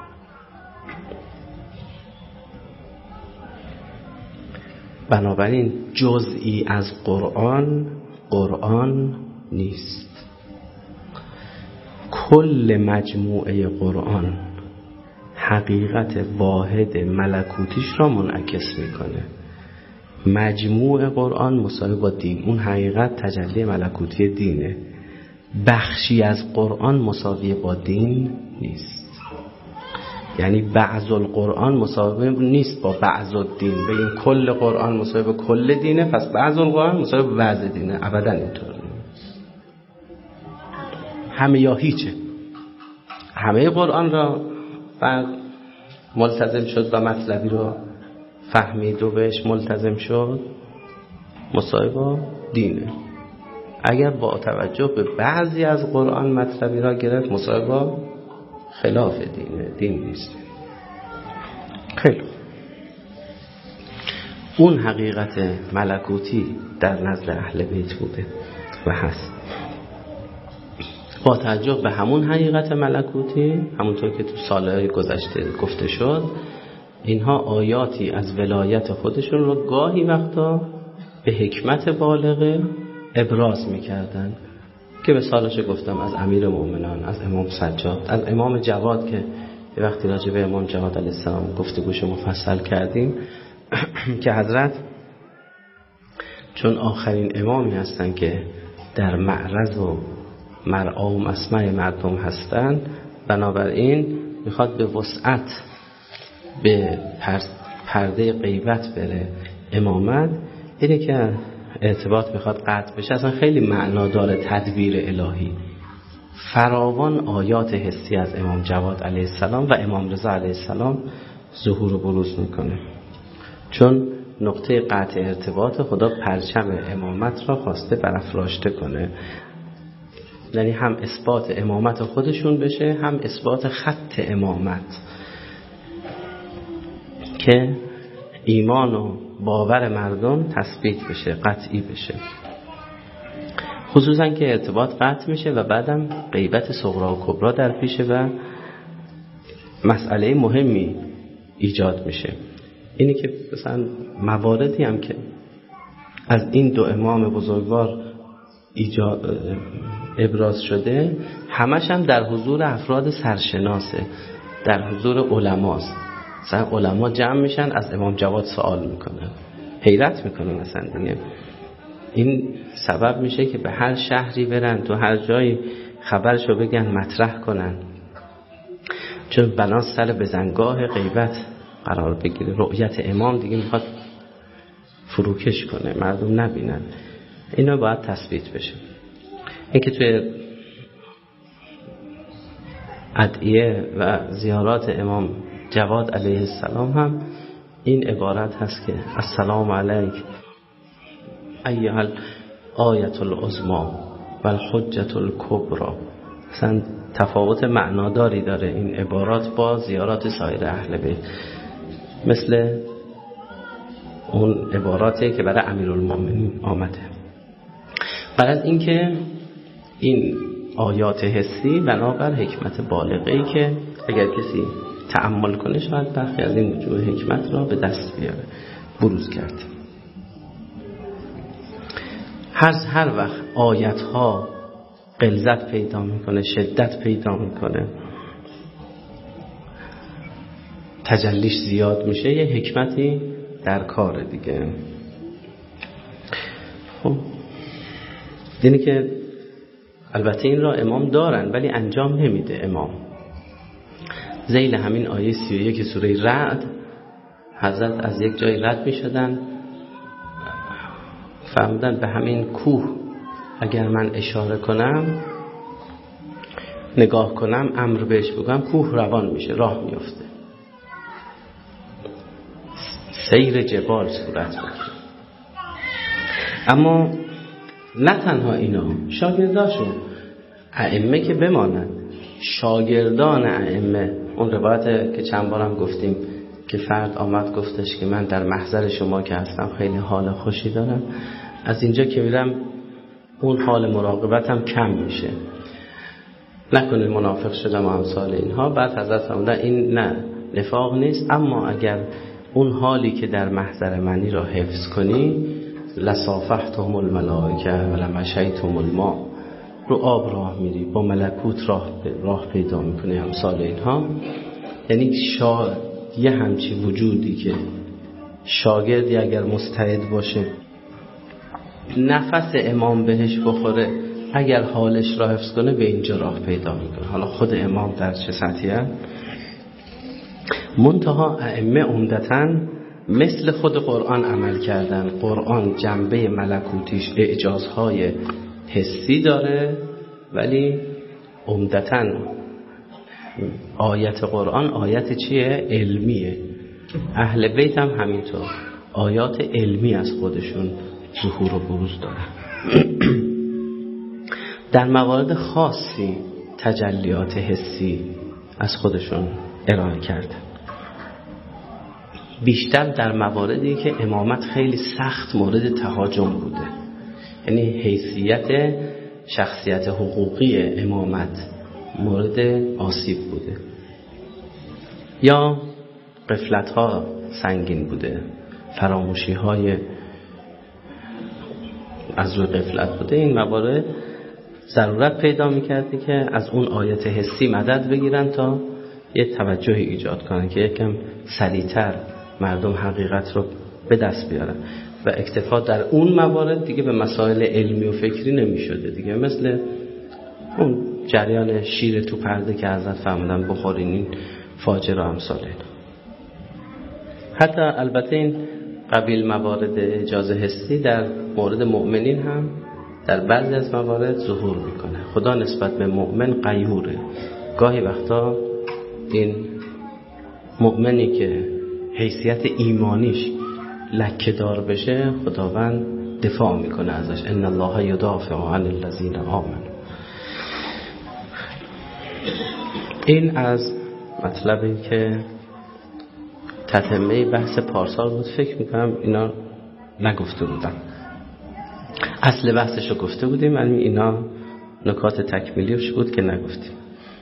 بنابراین جزئی از قرآن قرآن نیست. کل مجموعه قرآن حقیقت واحد ملکوتیش را منعکس میکنه. مجموع قرآن مساوی با دین، اون حقیقت تجلی ملکوتی دینه. بخشی از قرآن مساوی با دین نیست. یعنی بعض القرآن مساوی نیست با بعض الدین. به این کل قرآن مساوی با کل دینه، پس بعض القرآن مساوی با بعض دینه. ابدا اینطور نیست. همه یا هیچه. همه قرآن را فرد ملتزم شد و مطلبی را فهمید و بهش ملتزم شد، مساوی با دینه. اگر با توجه به بعضی از قرآن مطلبی را گرفت، مساوی با خلاف دینه، دین نیست. خیلی اون حقیقت ملکوتی در نزد اهل بیت بوده و هست. با توجه به همون حقیقت ملکوتی، همونطور که تو سالهای گذشته گفته شد، اینها آیاتی از ولایت خودشون رو گاهی وقتا به حکمت بالغه ابراز میکردن که مثالش گفتم از امیر مومنان، از امام سجاد، از امام جواد که یه وقتی راجع به امام جواد علیه السلام گفتگوش مفصل کردیم که حضرت چون آخرین امامی هستن که در معرض و مرعا و مسمع مردم هستن، بنابراین میخواد به وسعت به پرده غیبت بره امامت، اینه که ارتباط میخواد قطع بشه. اصلا خیلی معنا داره تدبیر الهی. فراوان آیات حسی از امام جواد علیه السلام و امام رضا علیه السلام ظهور و بروز میکنه، چون نقطه قطع ارتباط خدا پرچم امامت را خواسته برافراشته کنه، یعنی هم اثبات امامت خودشون بشه، هم اثبات خط امامت که ایمان و باور مردم تثبیت بشه، قطعی بشه، خصوصا که ارتباط قطع میشه و بعدم غیبت صغرا و کبرا در پیشه و مسئله مهمی ایجاد میشه. اینی که مثلا مواردی هم که از این دو امام بزرگوار ابراز شده، همش هم در حضور افراد سرشناسه، در حضور علماست. مثلا علما جمع میشن از امام جواد سوال میکنن، حیرت میکنن مثلا دیگه. این سبب میشه که به هر شهری برن، تو هر جایی خبرشو بگن، مطرح کنن، چون بنا سر بزنگاه غیبت قرار بگیره. رؤیت امام دیگه میخواد فروکش کنه، مردم نبینن. اینا باید تثبیت بشه. این که توی ادعیه و زیارات امام جواد علیه السلام هم این عبارت هست که السلام علیک ایها الآیة العظمی و الحجة الکبری. مثلا تفاوت معناداری داره این عبارات با زیارات سایر اهل بیت، مثل اون عباراتی که برای امیرالمومنین آمده. بعد از اینکه این آیات حسی بنابر حکمت بالغه‌ای که اگر کسی تأمل کنه شاید برخی از این وجوه حکمت را به دست بیاره، بروز کرد. هر وقت آیت ها غلظت پیدا میکنه، شدت پیدا میکنه، تجلیش زیاد میشه، یه حکمتی در کار دیگه. خب اینه که البته این را امام دارن ولی انجام نمیده امام. ذیل همین آیه 31 سوره رعد حضرت از یک جای رد میشدن، فهمیدن به همین کوه اگر من اشاره کنم، نگاه کنم، امر بهش بگم، کوه روان میشه، راه میفته، سیر جبال صورت میگیره. اما نه تنها اینا، شاگرداشون ائمه که بمانند، شاگردان ائمه. اون روایت که چند بارم گفتیم که فرد آمد گفتش که من در محضر شما که هستم خیلی حال خوشی دارم، از اینجا که میرم اون حال مراقبتم کم میشه، نکنه منافق شدم و امثال اینها. بعد حضرت فرمودن این نه، نفاق نیست، اما اگر اون حالی که در محضر منی را حفظ کنی، لصافحتهم الملائکه و لمشیتهم الماء، رو آب راه میری، با ملکوت راه پیدا میکنی، امثال اینها. یعنی یه همچی وجودی که شاگردی اگر مستعد باشه نفس امام بهش بخوره، اگر حالش را حفظ کنه، به اینجا راه پیدا میکنه. حالا خود امام در چه سطحی هست؟ منتها ائمه عمدتاً مثل خود قرآن عمل کردن. قرآن جنبه ملکوتیش اعجازهای حسی داره، ولی عمدتاً آیت قرآن آیت چیه؟ علمیه. اهل بیت هم همینطور آیات علمی از خودشون ظهور و بروز داره. در موارد خاصی تجلیات حسی از خودشون ارائه کرده. بیشتر در مواردی که امامت خیلی سخت مورد تهاجم بوده، یعنی حیثیت شخصیت حقوقی امامت مورد آسیب بوده، یا غفلت‌ها سنگین بوده، فراموشی‌های از روی غفلت بوده. این موارد ضرورت پیدا می‌کرده که از اون آیت حسی مدد بگیرن تا یه توجهی ایجاد کنن که یکم سریع‌تر مردم حقیقت رو به دست بیارن و اکتفا در اون موارد دیگه به مسائل علمی و فکری نمی‌شده دیگه، مثل اون جریان شیر تو پرده که حضرت فرمودن بخورین این فاجر و امثال. حتی البته این قبیل موارد اجازه حسی در مورد مؤمنین هم در بعضی از موارد ظهور میکنه. خدا نسبت به مؤمن غیوره. گاهی وقتا این مؤمنی که حیثیت ایمانیش لکه دار بشه خداوند دفاع میکنه ازش. ان الله یدافع عن الذین آمنوا. این از مطلبی که تتمه بحث پارسال بود. فکر میکنم اینا نگفته بودم، اصل بحثش رو گفته بودیم، ولی اینا نکات تکمیلیش بود که نگفتیم.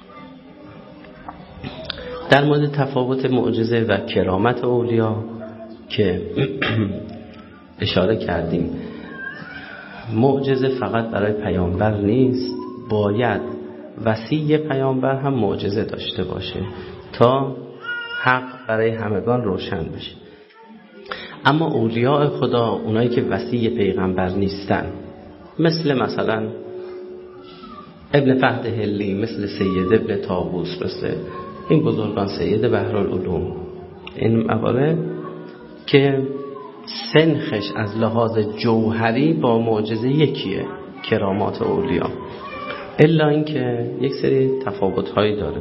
در مورد تفاوت معجزه و کرامت اولیا که اشاره کردیم، معجزه فقط برای پیامبر نیست، باید وصی پیامبر هم معجزه داشته باشه تا حق برای همگان روشن بشه. اما اولیاء خدا، اونایی که وصی پیغمبر نیستن، مثلا ابن فهد هلی، مثل سید ابن طاووس، مثل این بزرگان، سید بحرالعلوم، این موارد که سنخش از لحاظ جوهری با معجزه یکیه، کرامات اولیاء، الا اینکه یک سری تفاوت‌هایی داره.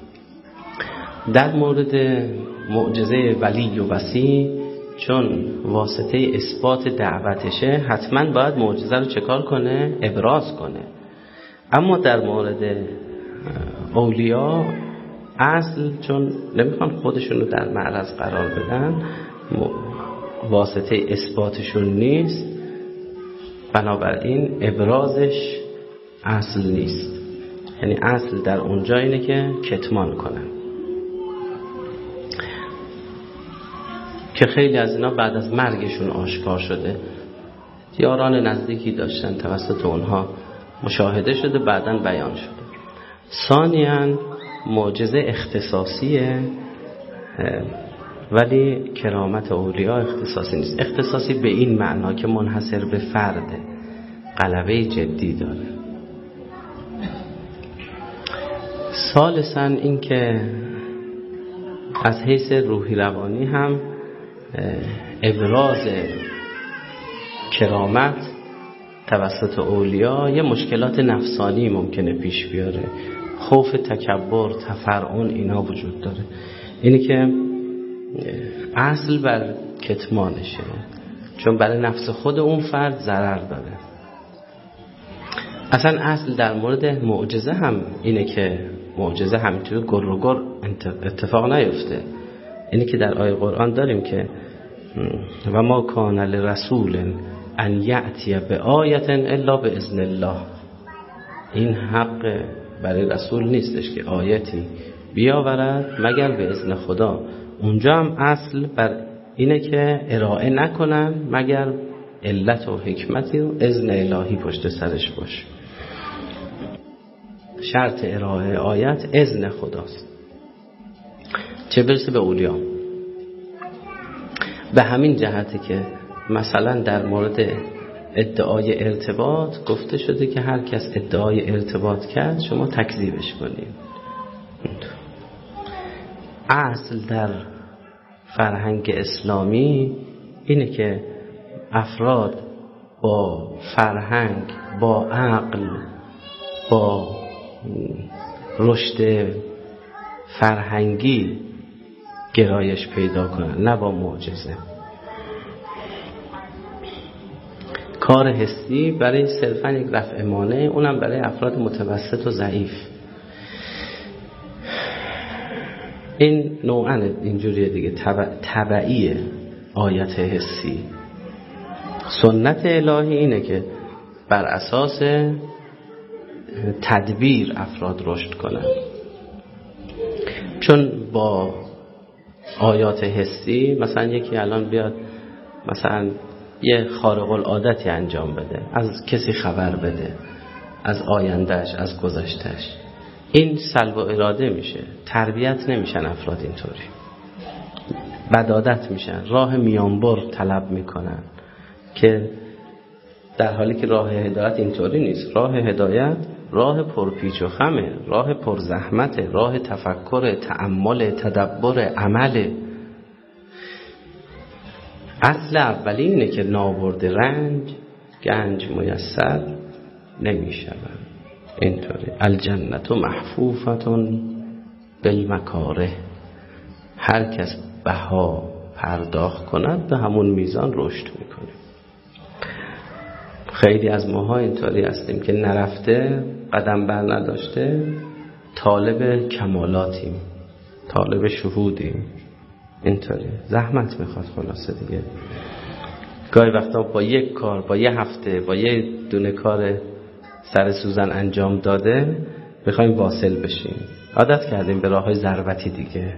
در مورد معجزه ولی و وصی، چون واسطه اثبات دعوتشه، حتما باید معجزه رو چکار کنه؟ ابراز کنه. اما در مورد اولیاء اصل، چون نمیخوان خودشون رو در معرض قرار بدن، واسطه اثباتشون نیست، بنابراین ابرازش اصل نیست. یعنی اصل در اونجا اینه که کتمان کنن، که خیلی از اینا بعد از مرگشون آشکار شده، یاران نزدیکی داشتن، توسط اونها مشاهده شده، بعداً بیان شده. ثانیاً معجزه اختصاصیه، ولی کرامت اولیاء اختصاصی نیست. اختصاصی به این معنا که منحصر به فرده، غلبه جدی داره. ثالثاً این که از حیث روحی روانی هم ابراز کرامت توسط اولیاء یه مشکلات نفسانی ممکنه پیش بیاره، خوف، تکبر، تفرعون، اینا وجود داره. اینی که اصل بر کتمانشه، چون برای نفس خود اون فرد ضرر داره. اصلا اصل در مورد معجزه هم اینه که معجزه همینطور گر و گر اتفاق نیفته. اینی که در آیه قرآن داریم که و ما کان لرسول ان یأتی بآیة الا باذن الله. این حق برای رسول نیستش که آیتی بیاورد مگر به اذن خدا. اونجا هم اصل بر اینه که ارائه نکنن مگر علت و حکمتی و اذن الهی پشت سرش باشه. شرط ارائه آیت اذن خداست، چه برسه به اولیاء. به همین جهته که مثلا در مورد ادعای ارتباط گفته شده که هر کس ادعای ارتباط کرد شما تکذیبش کنید. اصل در فرهنگ اسلامی اینه که افراد با فرهنگ، با عقل، با رشد فرهنگی گرایش پیدا کنن، نه با معجزه. کار حسی برای صرفاً یک رفع مانع، اونم برای افراد متوسط و ضعیف. این نوعاً اینجوریه دیگه، تبعیه آیت حسی. سنت الهی اینه که بر اساس تدبیر افراد رشد کنن. چون با آیات حسی مثلا یکی الان بیاد مثلا یه خارق العادتی انجام بده، از کسی خبر بده، از آیندهش، از گذشتهش، این سلب و اراده میشه، تربیت نمیشن افراد، اینطوری بدعادت میشن، راه میانبر طلب میکنن که در حالی که راه هدایت اینطوری نیست. راه هدایت راه پرپیچ و خمه، راه پرزحمته، راه تفکر، تأمل، تدبر، عمله. اصل اولی اینه که نابرد رنج گنج میسر نمیشود. اینطوری الجنت محفوفتون بالمکاره، هر کس بها پرداخت کند به همون میزان رشد میکنه. خیلی از ماها اینطوری هستیم که نرفته، قدم بر نداشته، طالب کمالاتیم، طالب شهودیم. اینطوری زحمت میخواد خلاصه دیگه. گاهی وقتا با یک کار، با یه هفته، با یه دونه کار سر سوزن انجام داده بخوایم واصل بشیم. عادت کردیم به راههای ضربتی دیگه.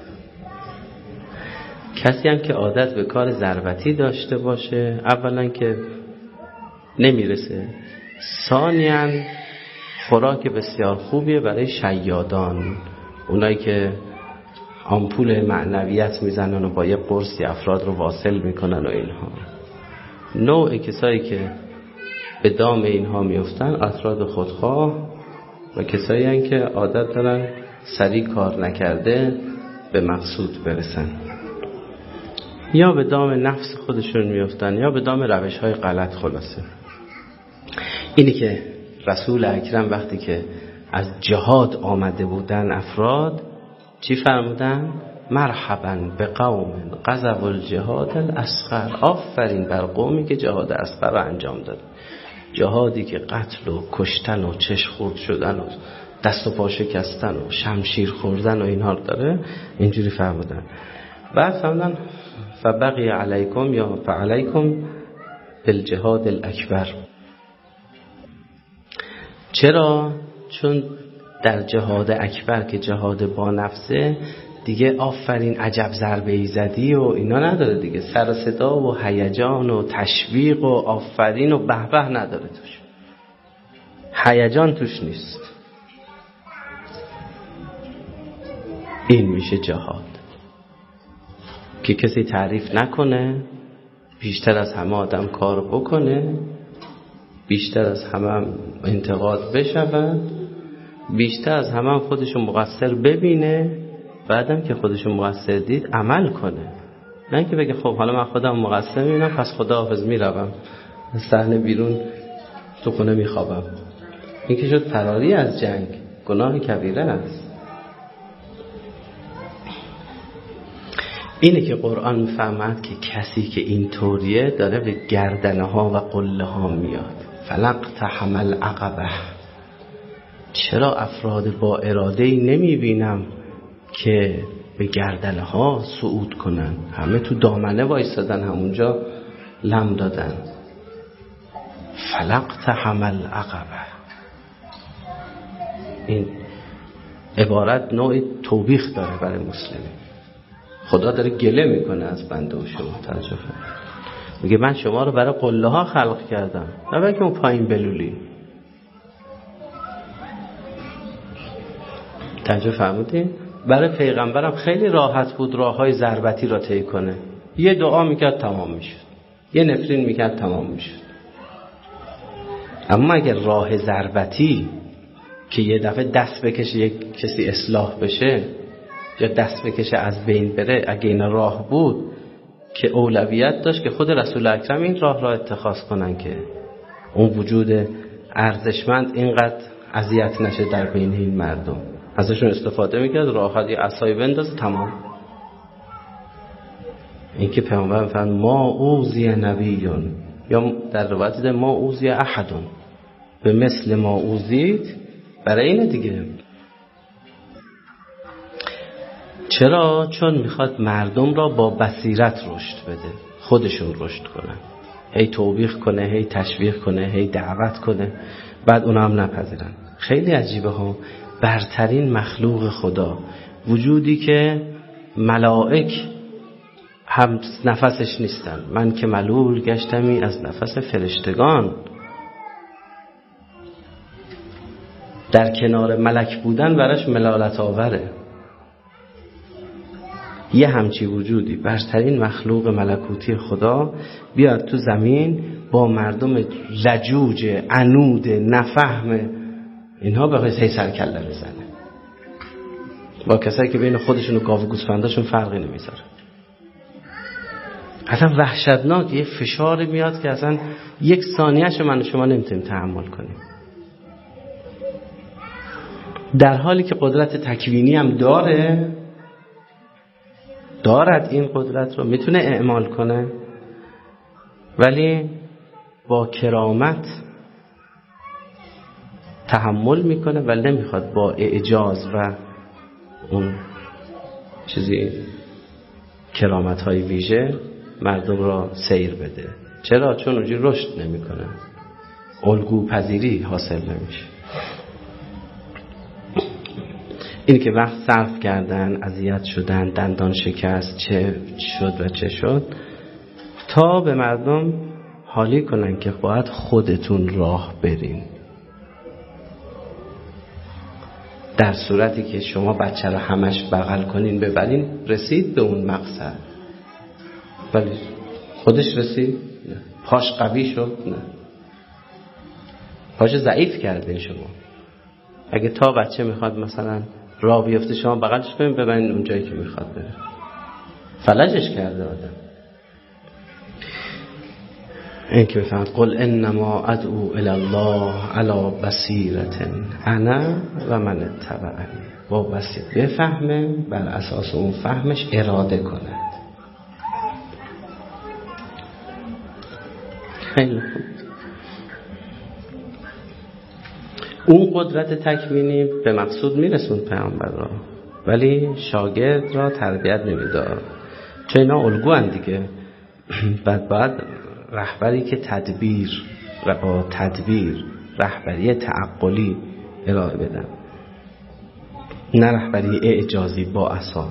کسی هم که عادت به کار ضربتی داشته باشه، اولا که نمیرسه، ثانیاً خوراک بسیار خوبیه برای شیادان، اونایی که آمپول معنویت میزنن و با یه قرصی افراد رو واصل میکنن و اینها. نوع کسایی که به دام اینها میفتن افراد خودخواه و کسایی هستن که عادت دارن سریع کار نکرده به مقصود برسن، یا به دام نفس خودشون میفتن یا به دام روش‌های غلط. خلاصه اینی که رسول اکرم وقتی که از جهاد آمده بودن افراد چی فرمودن؟ مرحبا به قوم غزوا الجهاد الاصغر، آفرین بر قومی که جهاد اصغر رو انجام داد. جهادی که قتل و کشتن و چش خورد شدن و دست و پا شکستن و شمشیر خوردن و اینها داره. اینجوری فرمودن. بعد فرمودن فبقی علیکم یا فعلیکم بالجهاد الاکبر. چرا؟ چون در جهاد اکبر که جهاد با نفسه دیگه آفرین عجب ضربه ای زدی و اینا نداره دیگه، سر و صدا و هیجان و تشویق و آفرین و به به نداره توش، هیجان توش نیست. این میشه جهاد که کسی تعریف نکنه، بیشتر از همه آدم کار بکنه، بیشتر از همه انتقاد بشود، بیشتر از همه خودشو مقصر ببینه، بعدم که خودشو مقصر دید عمل کنه، نه اینکه بگه خب حالا من خودم مقصر میبینم پس خداحافظ میروم از صحنه بیرون تو خونه میخوابم. این که شد فراری از جنگ، گناه کبیره است. اینه که قرآن میفهمد که کسی که این طوریه داره به گردنه ها و قله ها میاد. فلقتحم العقبه. چرا افراد با اراده ای نمیبینم که به گردنه ها صعود کنن؟ همه تو دامنه وایسادن، همونجا لم دادن. فلقتحم العقبه. این عبارت نوع توبیخ داره برای مسلمین. خدا داره گله میکنه از بنده و شما. توجه میگه من شما رو برای قله ها خلق کردم، نه برای که اون پایین بلولی. توجه فرمودین؟ برای پیغمبرم خیلی راحت بود راه های ضربتی را طی کنه. یه دعا میکرد تمام میشد، یه نفرین میکرد تمام میشد. اما اگر راه ضربتی که یه دفعه دست بکشه یک کسی اصلاح بشه یا دست بکشه از بین بره، اگه این راه بود که اولویت داشت که خود رسول اکرم این راه را اتخاذ کنن که اون وجود ارزشمند اینقدر اذیت نشه در بین این مردم. ازشون استفاده میکرد، راحت یه عصای بندازه تمام. این که پیامبر فرمود ما اوذی نبیون، یا در روایت ده ما اوذی احدون به مثل ما اوذید، برای اینه دیگه. چرا؟ چون میخواد مردم را با بصیرت رشد بده، خودشون رشد کنن، هی توبیخ کنه، هی تشویق کنه، هی دعوت کنه، بعد اونا هم نپذیرن. خیلی عجیبه ها. برترین مخلوق خدا، وجودی که ملائک هم نفسش نیستن، من که ملول گشتمی از نفس فرشتگان، در کنار ملک بودن براش ملالت آوره. یه همچی وجودی، برترین مخلوق ملکوتی خدا، بیاد تو زمین با مردم لجوج، عنود، نفهم اینها به هی سرکله بزنه، با کسایی که بین خودشون و گاو و گوسفنداشون فرقی نمیذاره. اصلا وحشتناک، یه فشاری میاد که اصلا یک ثانیهش من و شما نمیتونیم تحمل کنیم، در حالی که قدرت تکوینی هم دارد این قدرت رو میتونه اعمال کنه، ولی با کرامت تحمل میکنه و نمیخواد با اعجاز و اون چیزی کرامت های ویژه مردم را سیر بده. چرا؟ چون اونجوری رشد نمیکنه، الگو پذیری حاصل نمیشه. این که وقت صرف کردن، اذیت شدن، دندان شکست، چه شد و چه شد، تا به مردم حالی کنن که باید خودتون راه برین. در صورتی که شما بچه رو همش بغل کنین ببرین، رسید به اون مقصد، ولی خودش رسید؟ نه. پاش قوی شد؟ نه. پاش ضعیف کردین شما. اگه تا بچه میخواد مثلا راه بیفته، شما بغلش کنین ببرین اون جایی که میخواد بره، فلجش کرده آدم. این که بفهمد قل انما ادعو الی الله علی بصیرة انا و من اتبعنی، با بصیرت بفهمه، بر اساس اون فهمش اراده کند. خیلی خوب. اون قدرت تکوینی به مقصود میرسون پیامبر را، ولی شاگرد را تربیت نمیداد، چون اینا الگوان دیگه. بعد رهبری که تدبیر و با تدبیر رهبری تعقلی ارائه بدن، نه رهبری اعجازی با عصا.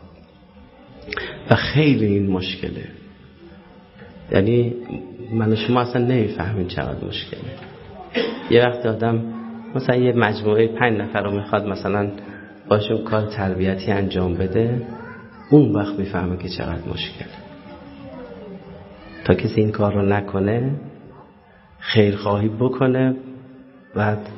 و خیلی این مشکله، یعنی من و شما اصلا نمیفهمیم چقدر مشکله. یه وقت آدم مثلا یه مجموعه 5 نفر رو میخواد مثلا باشون کار تربیتی انجام بده، اون وقت میفهمه که چقدر مشکله. تا کسی این کار رو نکنه، خیرخواهی بکنه، بعد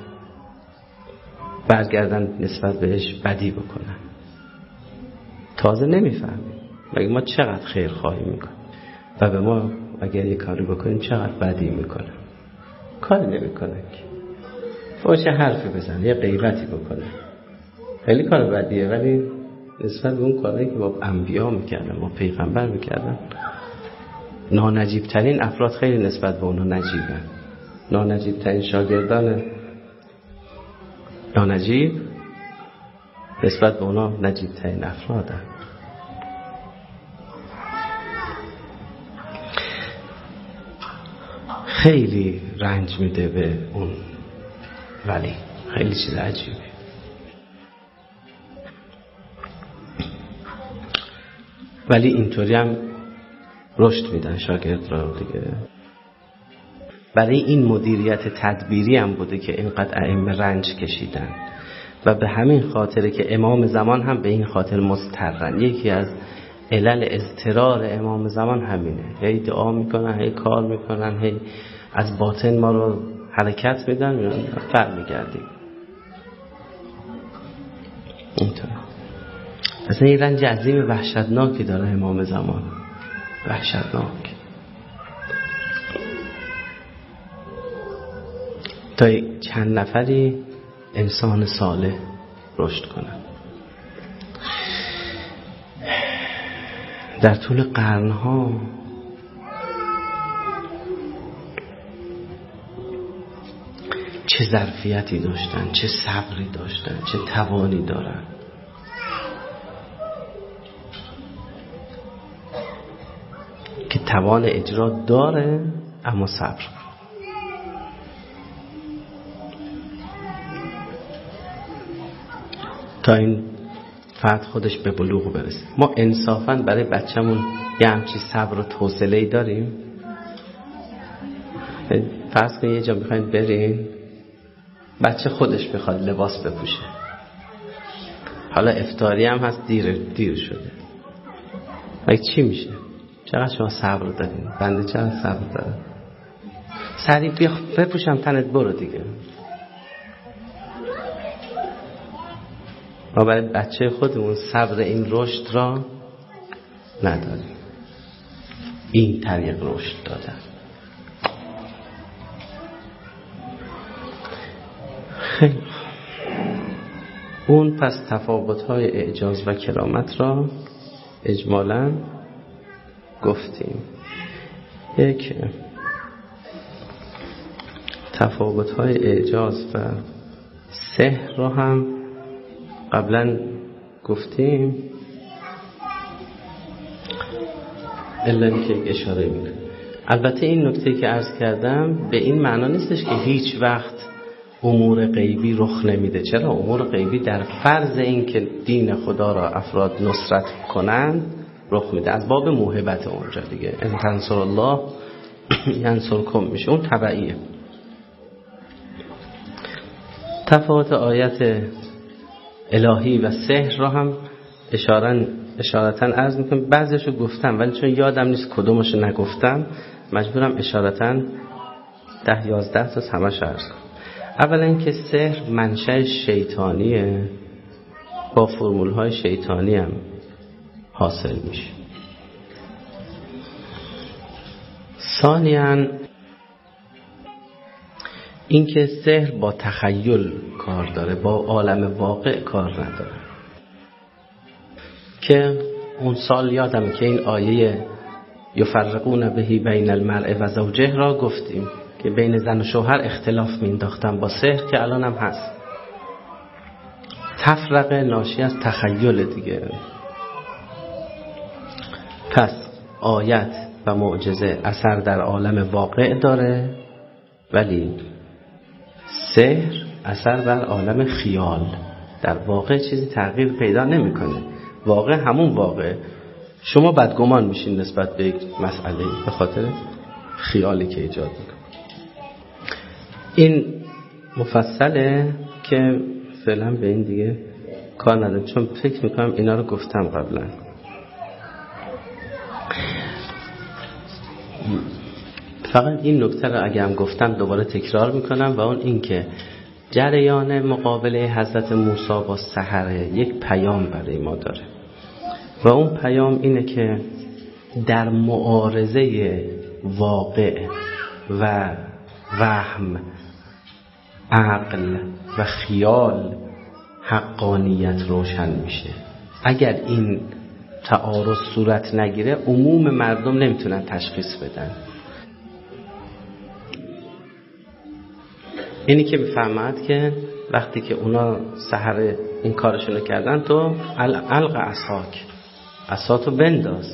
برگردن نسبت بهش بدی بکنن، تازه نمیفهمیم مگه ما چقدر خیرخواهی میکنیم و به ما اگر یه کاری بکنیم چقدر بدی میکنه. کاری نمیکنه که فوش حرفی بزن، یه غیبتی بکنه، خیلی کار بدیه، ولی نسبت به اون کاری که با انبیا میکردن، با پیغمبر میکردن، نانجیب ترین افراد خیلی نسبت به اونها نجیبن. نانجیب ترین شاگردان نانجیب نسبت به اونها نجیب ترین افرادن. خیلی رنج میده به اون، ولی خیلی چیز عجیبه. ولی اینطوری هم رشد میدن شاگرد را دیگه. برای این مدیریت تدبیری هم بوده که اینقدر ائمه رنج کشیدن و به همین خاطره که امام زمان هم به این خاطر مضطرن. یکی از علل اضطرار امام زمان همینه، هی دعا میکنن، هی کار میکنن، هی از باطن ما رو حرکت میدن، برمیگردیم اینطور. اصلا این رنج عظیم وحشتناکی داره امام زمان، وحشتناک، تا چند نفری انسان صالح رشد کنن. در طول قرنها چه ظرفیتی داشتن، چه صبری داشتن، چه توانی دارن. توان اجرا داره اما صبر تا این فرد خودش به بلوغ برسه. ما انصافاً برای بچه‌مون یه همچین صبر و حوصله‌ای داریم؟ فرض کنید یه جا میخواین برین، بچه خودش بخواد لباس بپوشه، حالا افطاری هم هست، دیر شده، ولی چی میشه؟ چقدر شما صبر دارین؟ بنده چقدر صبر دارم؟ سریع بیا بپوشم تنت برو دیگه. ما برای بچه خودمون صبر این رشد را نداریم. این طریق رشد دادن. خیلی اون پس تفاوت‌های اعجاز و کرامت را اجمالاً گفتیم. یک، تفاوت‌های اعجاز و سحر را هم قبلا گفتیم، الا که یک اشاره می‌کنم. البته این نکته که عرض کردم به این معنا نیستش که هیچ وقت امور غیبی رخ نمیده. چرا؟ امور غیبی در فرض این که دین خدا را افراد نصرت کنند رخ میده، از باب موهبت اونجا دیگه. ان تنصر الله ینصرکم میشه، اون تبعیه. تفاوت آیت الهی و سحر را هم اشارتاً عرض میکنم. بعضیشو گفتم ولی چون یادم نیست کدومشو نگفتم مجبورم اشارتاً 10-11 تا همش عرض کنم. اولا اینکه سحر منشأ شیطانیه، با فرمول‌های شیطانی هم حاصل میشه. ثانیاً اینکه سحر با تخیل کار داره، با عالم واقع کار نداره. که اون سال یادمه که این آیه یفرقون بهی بین المرء و زوجه را گفتیم که بین زن و شوهر اختلاف مینداختن با سحر، که الان هم هست. تفرقه ناشی از تخیل دیگه. پس آیت و معجزه اثر در عالم واقع داره، ولی سحر اثر بر عالم خیال. در واقع چیزی تغییر پیدا نمیکنه. واقع همون واقع. شما بدگمان میشین نسبت به یک مسئله به خاطر خیالی که ایجاد میکنه. این مفصله که فعلا به این دیگه کار ندارم، چون فکر میکنم اینا رو گفتم قبلا. فقط این نکته رو اگه هم گفتم دوباره تکرار میکنم، و اون این که جریان مقابله حضرت موسی با سحره یک پیام برای ما داره، و اون پیام اینه که در معارضه واقع و وهم، عقل و خیال حقانیت روشن میشه. اگر این تعارض صورت نگیره عموم مردم نمیتونن تشخیص بدن. اینی که بفهمد که وقتی که اونا سحر این کارشونو کردن، تو الق عصاک، عصاتو بنداز.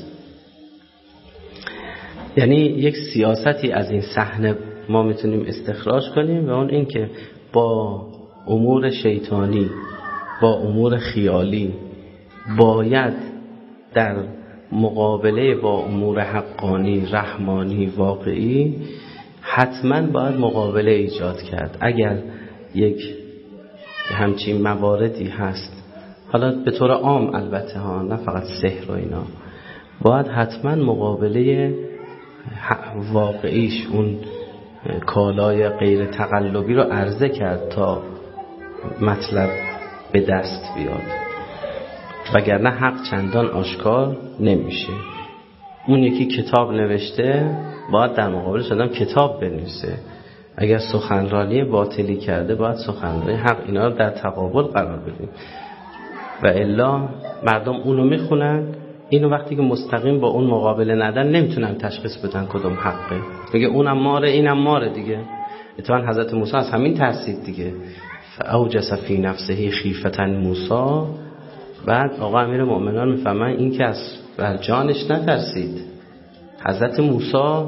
یعنی یک سیاستی از این صحنه ما میتونیم استخراج کنیم، و اون این که با امور شیطانی، با امور خیالی باید در مقابله با امور حقانی، رحمانی، واقعی حتما باید مقابله ایجاد کرد. اگر یک همچین مواردی هست، حالا به طور عام البته ها، نه فقط سحر و اینا، باید حتما مقابله واقعیش، اون کالای غیر تقلبی رو عرضه کرد تا مطلب به دست بیاد، وگرنه حق چندان آشکار نمیشه. اون یکی کتاب نوشته، باید در مقابلش آدم کتاب بنویسه. اگر سخنرانی باطلی کرده باید سخنرانی حق، اینا رو در تقابل قرار بدیم، و الا مردم اونو میخونن، اینو وقتی که مستقیم با اون مقابله ندن نمیتونن تشخیص بدن کدوم حقه. میگه اونم ماره اینم ماره دیگه. اتفاقا حضرت موسی از همین ترسید دیگه. فاوجس فی نفسه خیفة موسی. بعد آقا امیر مؤمنان میفهمن این که از بر جانش نترسید، حضرت موسی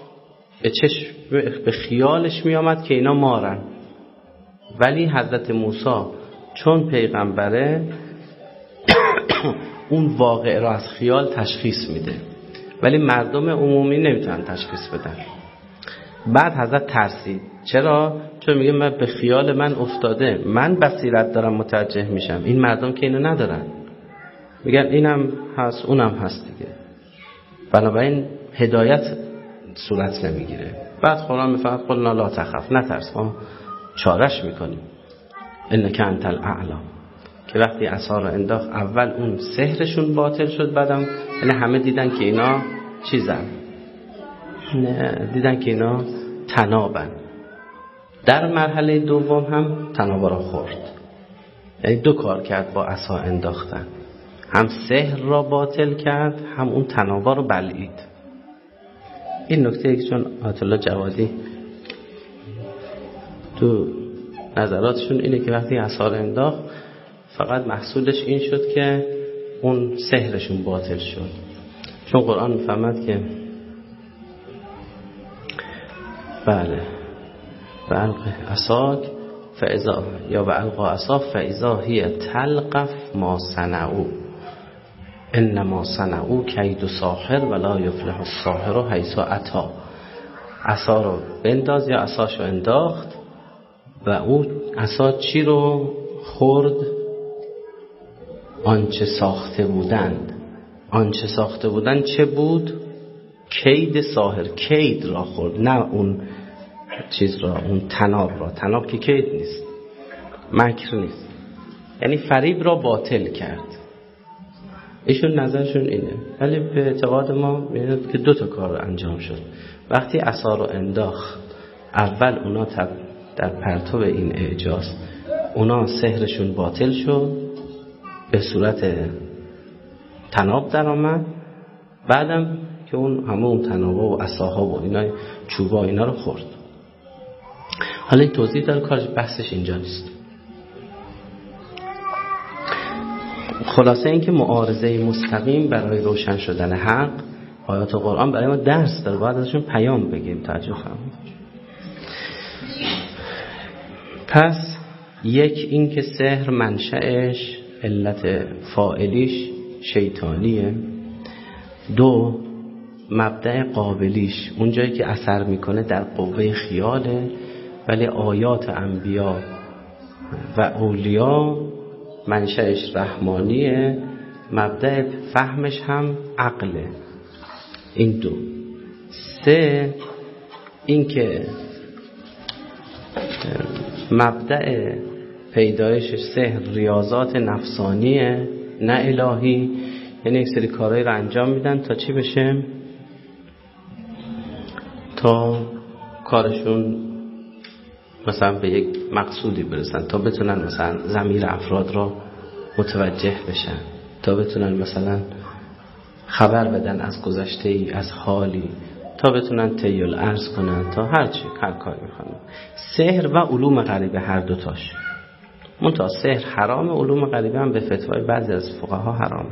به خیالش می آمد که اینا مارن، ولی حضرت موسی چون پیغمبره اون واقع را از خیال تشخیص میده، ولی مردم عمومی نمیتونن تشخیص بدن. بعد حضرت ترسید. چرا؟ چون میگه من به خیال من افتاده، من بصیرت دارم متوجه میشم، این مردم که اینو ندارن. میگن اینم هست اونم هست دیگه، بنابراین هدایت صورت نمیگیره. بعد قرآن میفرماید قلنا لا تخف، نترس، ما چارش میکنیم، انک انت الاعلی. که وقتی عصا رو انداخت اول اون سحرشون باطل شد، بعدم یعنی همه دیدن که اینا چیزن، دیدن که اینا تنابن. در مرحله دوم هم تنابا را خورد، یعنی دو کار کرد با عصا انداختن، هم سحر را باطل کرد، هم اون تنابا رو بلعید. این نکته که چون آیت الله جوادی تو نظراتشون اینه که وقتی عصا را انداخت فقط محصولش این شد که اون سحرشون باطل شد. چون قرآن میفهمد که بله فالق عصاک فاذا یا والقا عصا فاذا هی تلقف ما صنعوا انما صنعوا کید ساحر ولا یفلح الساحر حیث اتى. عصا رو بنداز یا عصاشو انداخت و اون عصا چی رو خورد؟ آنچه ساخته بودند. آنچه ساخته بودند چه بود؟ کید ساحر، کید را خورد، نه اون چیز را، اون تناب را. تناب که کید نیست، مکر نیست، یعنی فریب را باطل کرد. ایشون نظرشون اینه، ولی به اعتقاد ما میاد که دو تا کار انجام شد. وقتی عصا رو انداخت اول اونا در پرتو این اعجاز اونا سحرشون باطل شد، به صورت تناب در آمد، بعدم که اون همه اون تنابا و عصاها و اینا چوبا اینا رو خورد. حالا این توضیح داره، کارش بحثش اینجا نیست. خلاصه این که معارضه مستقیم برای روشن شدن حق، آیات قرآن برای ما درس داره، باید ازشون پیام بگیم. توجه فرمایید. پس یک این که سحر منشأش، علت فاعلیش شیطانیه. دو، مبدأ قابلیش، اون جایی که اثر میکنه در قوه خیاله، ولی آیات انبیا و اولیا منشأش رحمانیه، مبدأ فهمش هم عقله. این دو. سه، این که مبدأ پیدایش سحر ریاضات نفسانیه نه الهی، یعنی یک سری کارهایی رو انجام میدن تا چی بشه؟ تا کارشون مثلا به یک مقصودی برسن، تا بتونن مثلا ضمیر افراد را متوجه بشن، تا بتونن مثلا خبر بدن از گذشته ای، از حالی، تا بتونن تیل ارز کنن، تا هر کاری میخوان. سحر و علوم غریبه هر دوتاش. منتها سحر حرام، علوم غریبه هم به فتوای بعضی از فقها حرامه.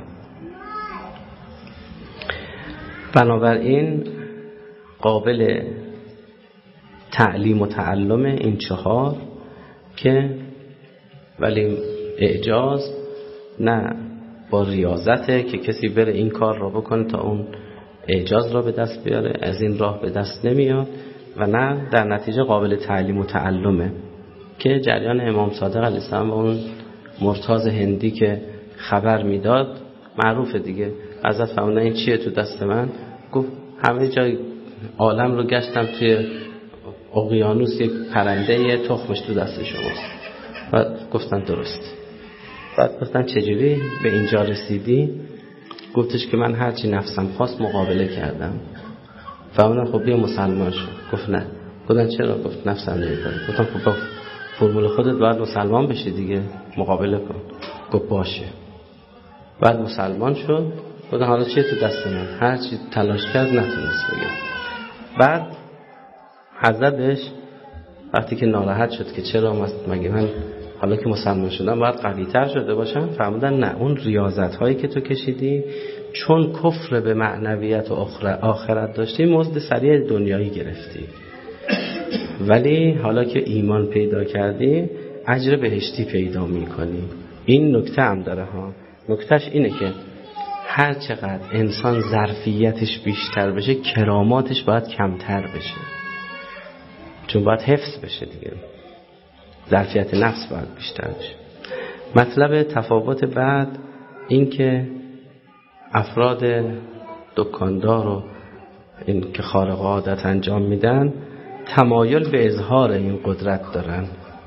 بنابراین قابل تعلیم و تعلم این چهار، که ولی اعجاز نه با ریاضته که کسی بره این کار را بکنه تا اون اعجاز را به دست بیاره، از این راه به دست نمیاد، و نه در نتیجه قابل تعلیم و تعلمه که جریان امام صادق علیه السلام و اون مرتاض هندی که خبر میداد معروفه دیگه. حضرت فرمودن این چیه تو دست من؟ گفت همه جای عالم رو گشتم، توی اقیانوس یک پرنده تخمش تو دست شماست. و گفتن درست. بعد گفتن چجوری به اینجا رسیدی؟ گفتش که من هرچی نفسم خواست مقابله کردم. فرمودن خب بیا مسلمان شو. گفت نه. گفتن چرا؟ گفت نفسم نمی‌کنه. گفتن خب با فرمول خودت باید مسلمان بشی دیگه، مقابله کن. گفت باشه. بعد مسلمان شد. گفتن حالا چیه تو دست من؟ هرچی تلاش کرد نتونست بگه. بعد حضرتش وقتی که ناراحت شد که چرا مگه من حالا که مسلمان شدم باید قوی‌تر شده باشم، فرمودن نه، اون ریاضت هایی که تو کشیدی چون کفر به معنویت و آخرت داشتی مزد سریع دنیایی گرفتی، ولی حالا که ایمان پیدا کردی اجر بهشتی پیدا میکنی. این نکته هم داره ها. نکتهش اینه که هر چقدر انسان ظرفیتش بیشتر بشه کراماتش باید کمتر بشه، چون باید حفظ بشه دیگه، ظرفیت نفس باید بیشتر بشه. مطلب تفاوت بعد این که افراد دکاندار و این که خارق عادت انجام میدن تمایل به اظهار این قدرت دارن،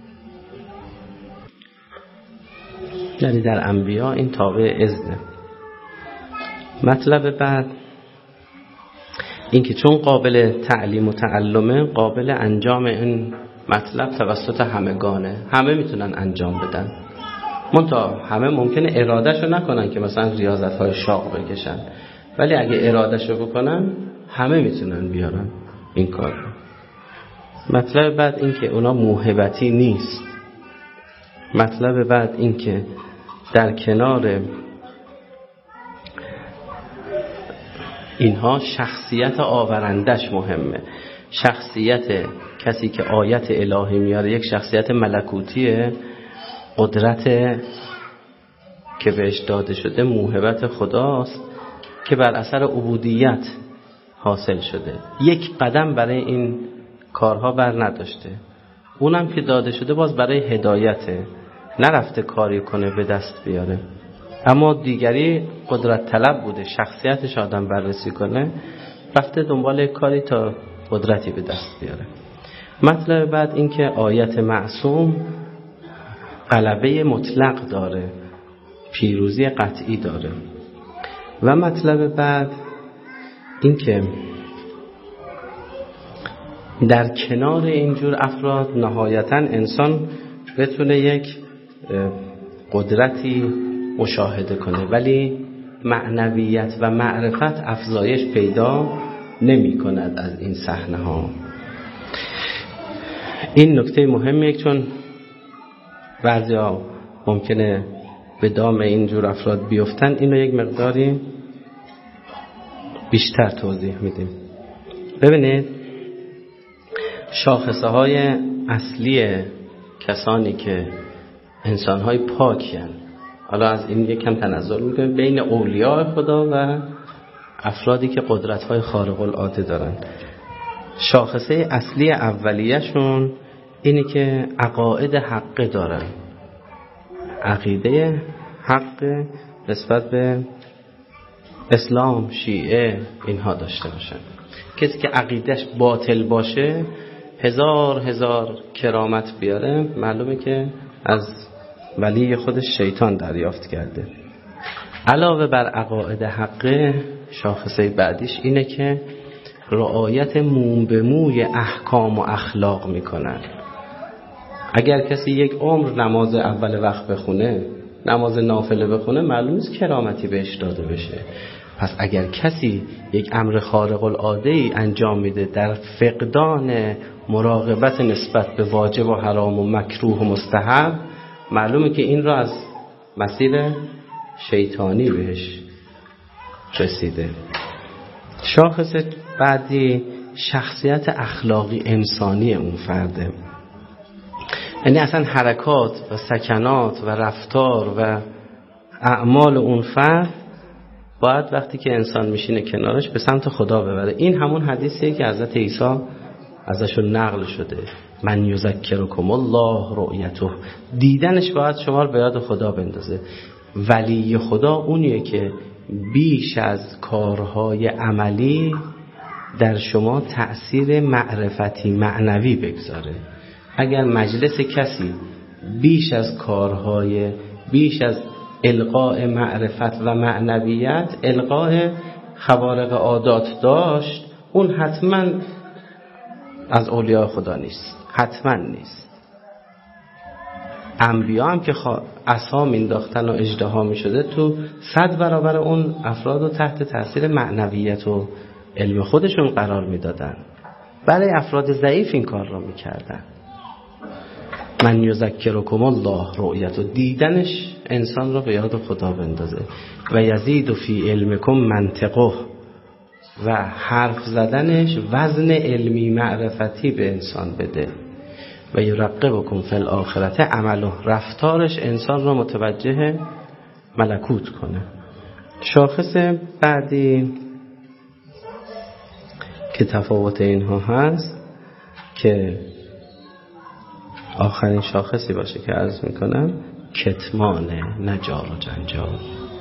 یعنی در انبیا این تابع اذنه. مطلب بعد این که چون قابل تعلیم و تعلمه قابل انجام این مطلب توسط همگانه، همه میتونن انجام بدن، منتها همه ممکنه ارادهشو نکنن که مثلا ریاضت‌های شاق بکشن، ولی اگه ارادهشو بکنن همه میتونن بیارن این کار رو. مطلب بعد این که اونا موهبتی نیست. مطلب بعد این که در کنار اینها شخصیت آورندش مهمه. شخصیت کسی که آیت الهی میاره یک شخصیت ملکوتیه، قدرت که بهش داده شده موهبت خداست که بر اثر عبودیت حاصل شده، یک قدم برای این کارها بر نداشته، اونم که داده شده باز برای هدایته، نرفته کاری کنه به دست بیاره. اما دیگری قدرت طلب بوده، شخصیتش آدم بررسی کنه، رفته دنبال کاری تا قدرتی به دست بیاره. مطلب بعد این که آیت معصوم غلبه مطلق داره، پیروزی قطعی داره. و مطلب بعد این که در کنار اینجور افراد نهایتاً انسان بتونه یک قدرتی مشاهده کنه، ولی معنویت و معرفت افزایش پیدا نمی کند از این صحنه ها. این نکته مهمه، چون بعضیا ممکنه به دام اینجور افراد بیفتن. اینو یک مقداری بیشتر توضیح میدیم. ببینید شاخصه های اصلی کسانی که انسان های پاکین، حالا از این یکم تنزل میکنیم، بین اولیاء خدا و افرادی که قدرت های خارق العاده دارن. شاخصه اصلی اولیه‌شون اینه که عقاید حقه دارن، عقیده حق نسبت به اسلام، شیعه، اینها داشته باشن. کسی که عقیدش باطل باشه هزار کرامت بیاره، معلومه که از ولی خودش شیطان دریافت کرده. علاوه بر عقاید حقه، شاخصه بعدیش اینه که رعایت موم به موی احکام و اخلاق میکنن. اگر کسی یک عمر نماز اول وقت بخونه، نماز نافله بخونه، معلوم نیست کرامتی بهش داده بشه. پس اگر کسی یک امر خارق العاده ای انجام میده در فقدان مراقبت نسبت به واجب و حرام و مکروه و مستحب، معلومه که این را از مسیر شیطانی بهش رسیده. شاخص بعدی شخصیت اخلاقی انسانی اون فرده، یعنی اصلا حرکات و سکنات و رفتار و اعمال اون فرد باید وقتی که انسان میشینه کنارش به سمت خدا ببره. این همون حدیثیه که حضرت عیسی ازشون نقل شده، من یذکرکم الله رؤیته، دیدنش باید شما رو به یاد خدا بندازه. ولی خدا اونیه که بیش از کارهای عملی در شما تأثیر معرفتی معنوی بگذاره. اگر مجلس کسی بیش از کارهای، بیش از القاء معرفت و معنویت القاء خوارق عادات داشت، اون حتما از اولیاء خدا نیست، حتما نیست. انبیا هم که عصا مینداختن و اژدها میشده، تو 100 برابر اون افراد رو تحت تاثیر معنویت و علم خودشون قرار میدادن. برای افراد ضعیف این کار رو میکردن. من یذکرکم الله رؤیت، دیدنش انسان رو به یاد خدا بندازه. و یزید فی علمکم منطقه، و حرف زدنش وزن علمی معرفتی به انسان بده. و یرقبکم فی الاخرته عمله، رفتارش انسان رو متوجه ملکوت کنه. شاخص بعدی که تفاوت اینها هست که آخرین شاخصی باشه که عرض میکنم، کتمان نجار و جنجال.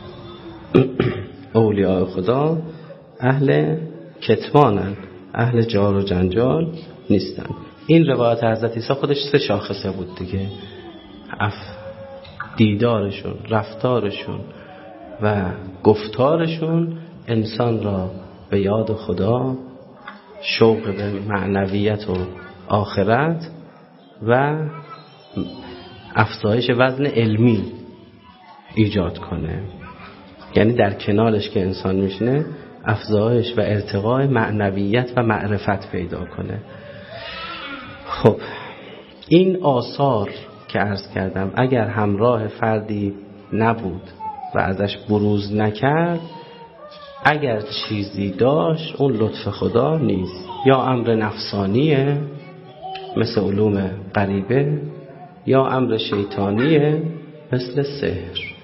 اولیاء خدا اهل کتمانن، اهل جار و جنجال نیستن. این روایت حضرت عیسی خودش 3 شاخصه بود دیگه، دیدارشون، رفتارشون و گفتارشون انسان را به یاد خدا، شوق به معنویت و آخرت و افزایش وزن علمی ایجاد کنه. یعنی در کنارش که انسان میشنه افزایش و ارتقای معنویت و معرفت پیدا کنه. خب این آثار که عرض کردم اگر همراه فردی نبود و ازش بروز نکرد، اگر چیزی داشت اون لطف خدا نیست، یا امر نفسانیه مثل علوم غریبه، یا امر شیطانیه مثل سحر.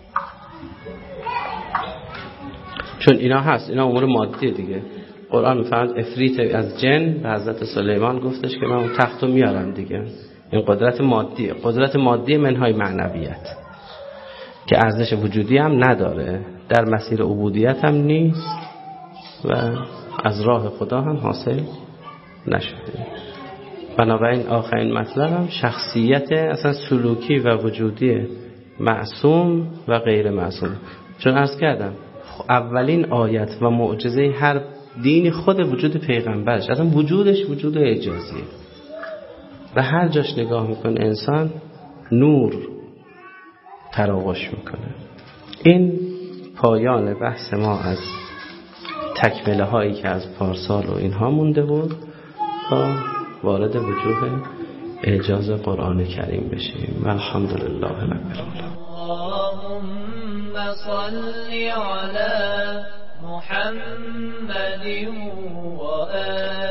چون اینا هست، اینا امور مادی دیگه. قرآن میفرماید افریت از جن به حضرت سلیمان گفتش که من اون تختو میارم دیگه. این قدرت مادیه، قدرت مادی منهای معنویت که ارزش وجودی هم نداره، در مسیر عبودیت هم نیست و از راه خدا هم حاصل نشده. بنابراین آخرین مطلب هم شخصیت اصلا سلوکی و وجودی معصوم و غیر معصوم. چون عرض کردم اولین آیت و معجزه هر دینی خود وجود پیغمبرش، اصلا وجودش وجود اعجازیه و هر جاش نگاه میکنه انسان نور تراوش میکنه. این پایان بحث ما از تکمله هایی که از پارسال و اینها مونده بود تا وارد وجوه اعجاز قرآن کریم بشیم. الحمدلله رب العالمین. اللهم صل علی محمد و آله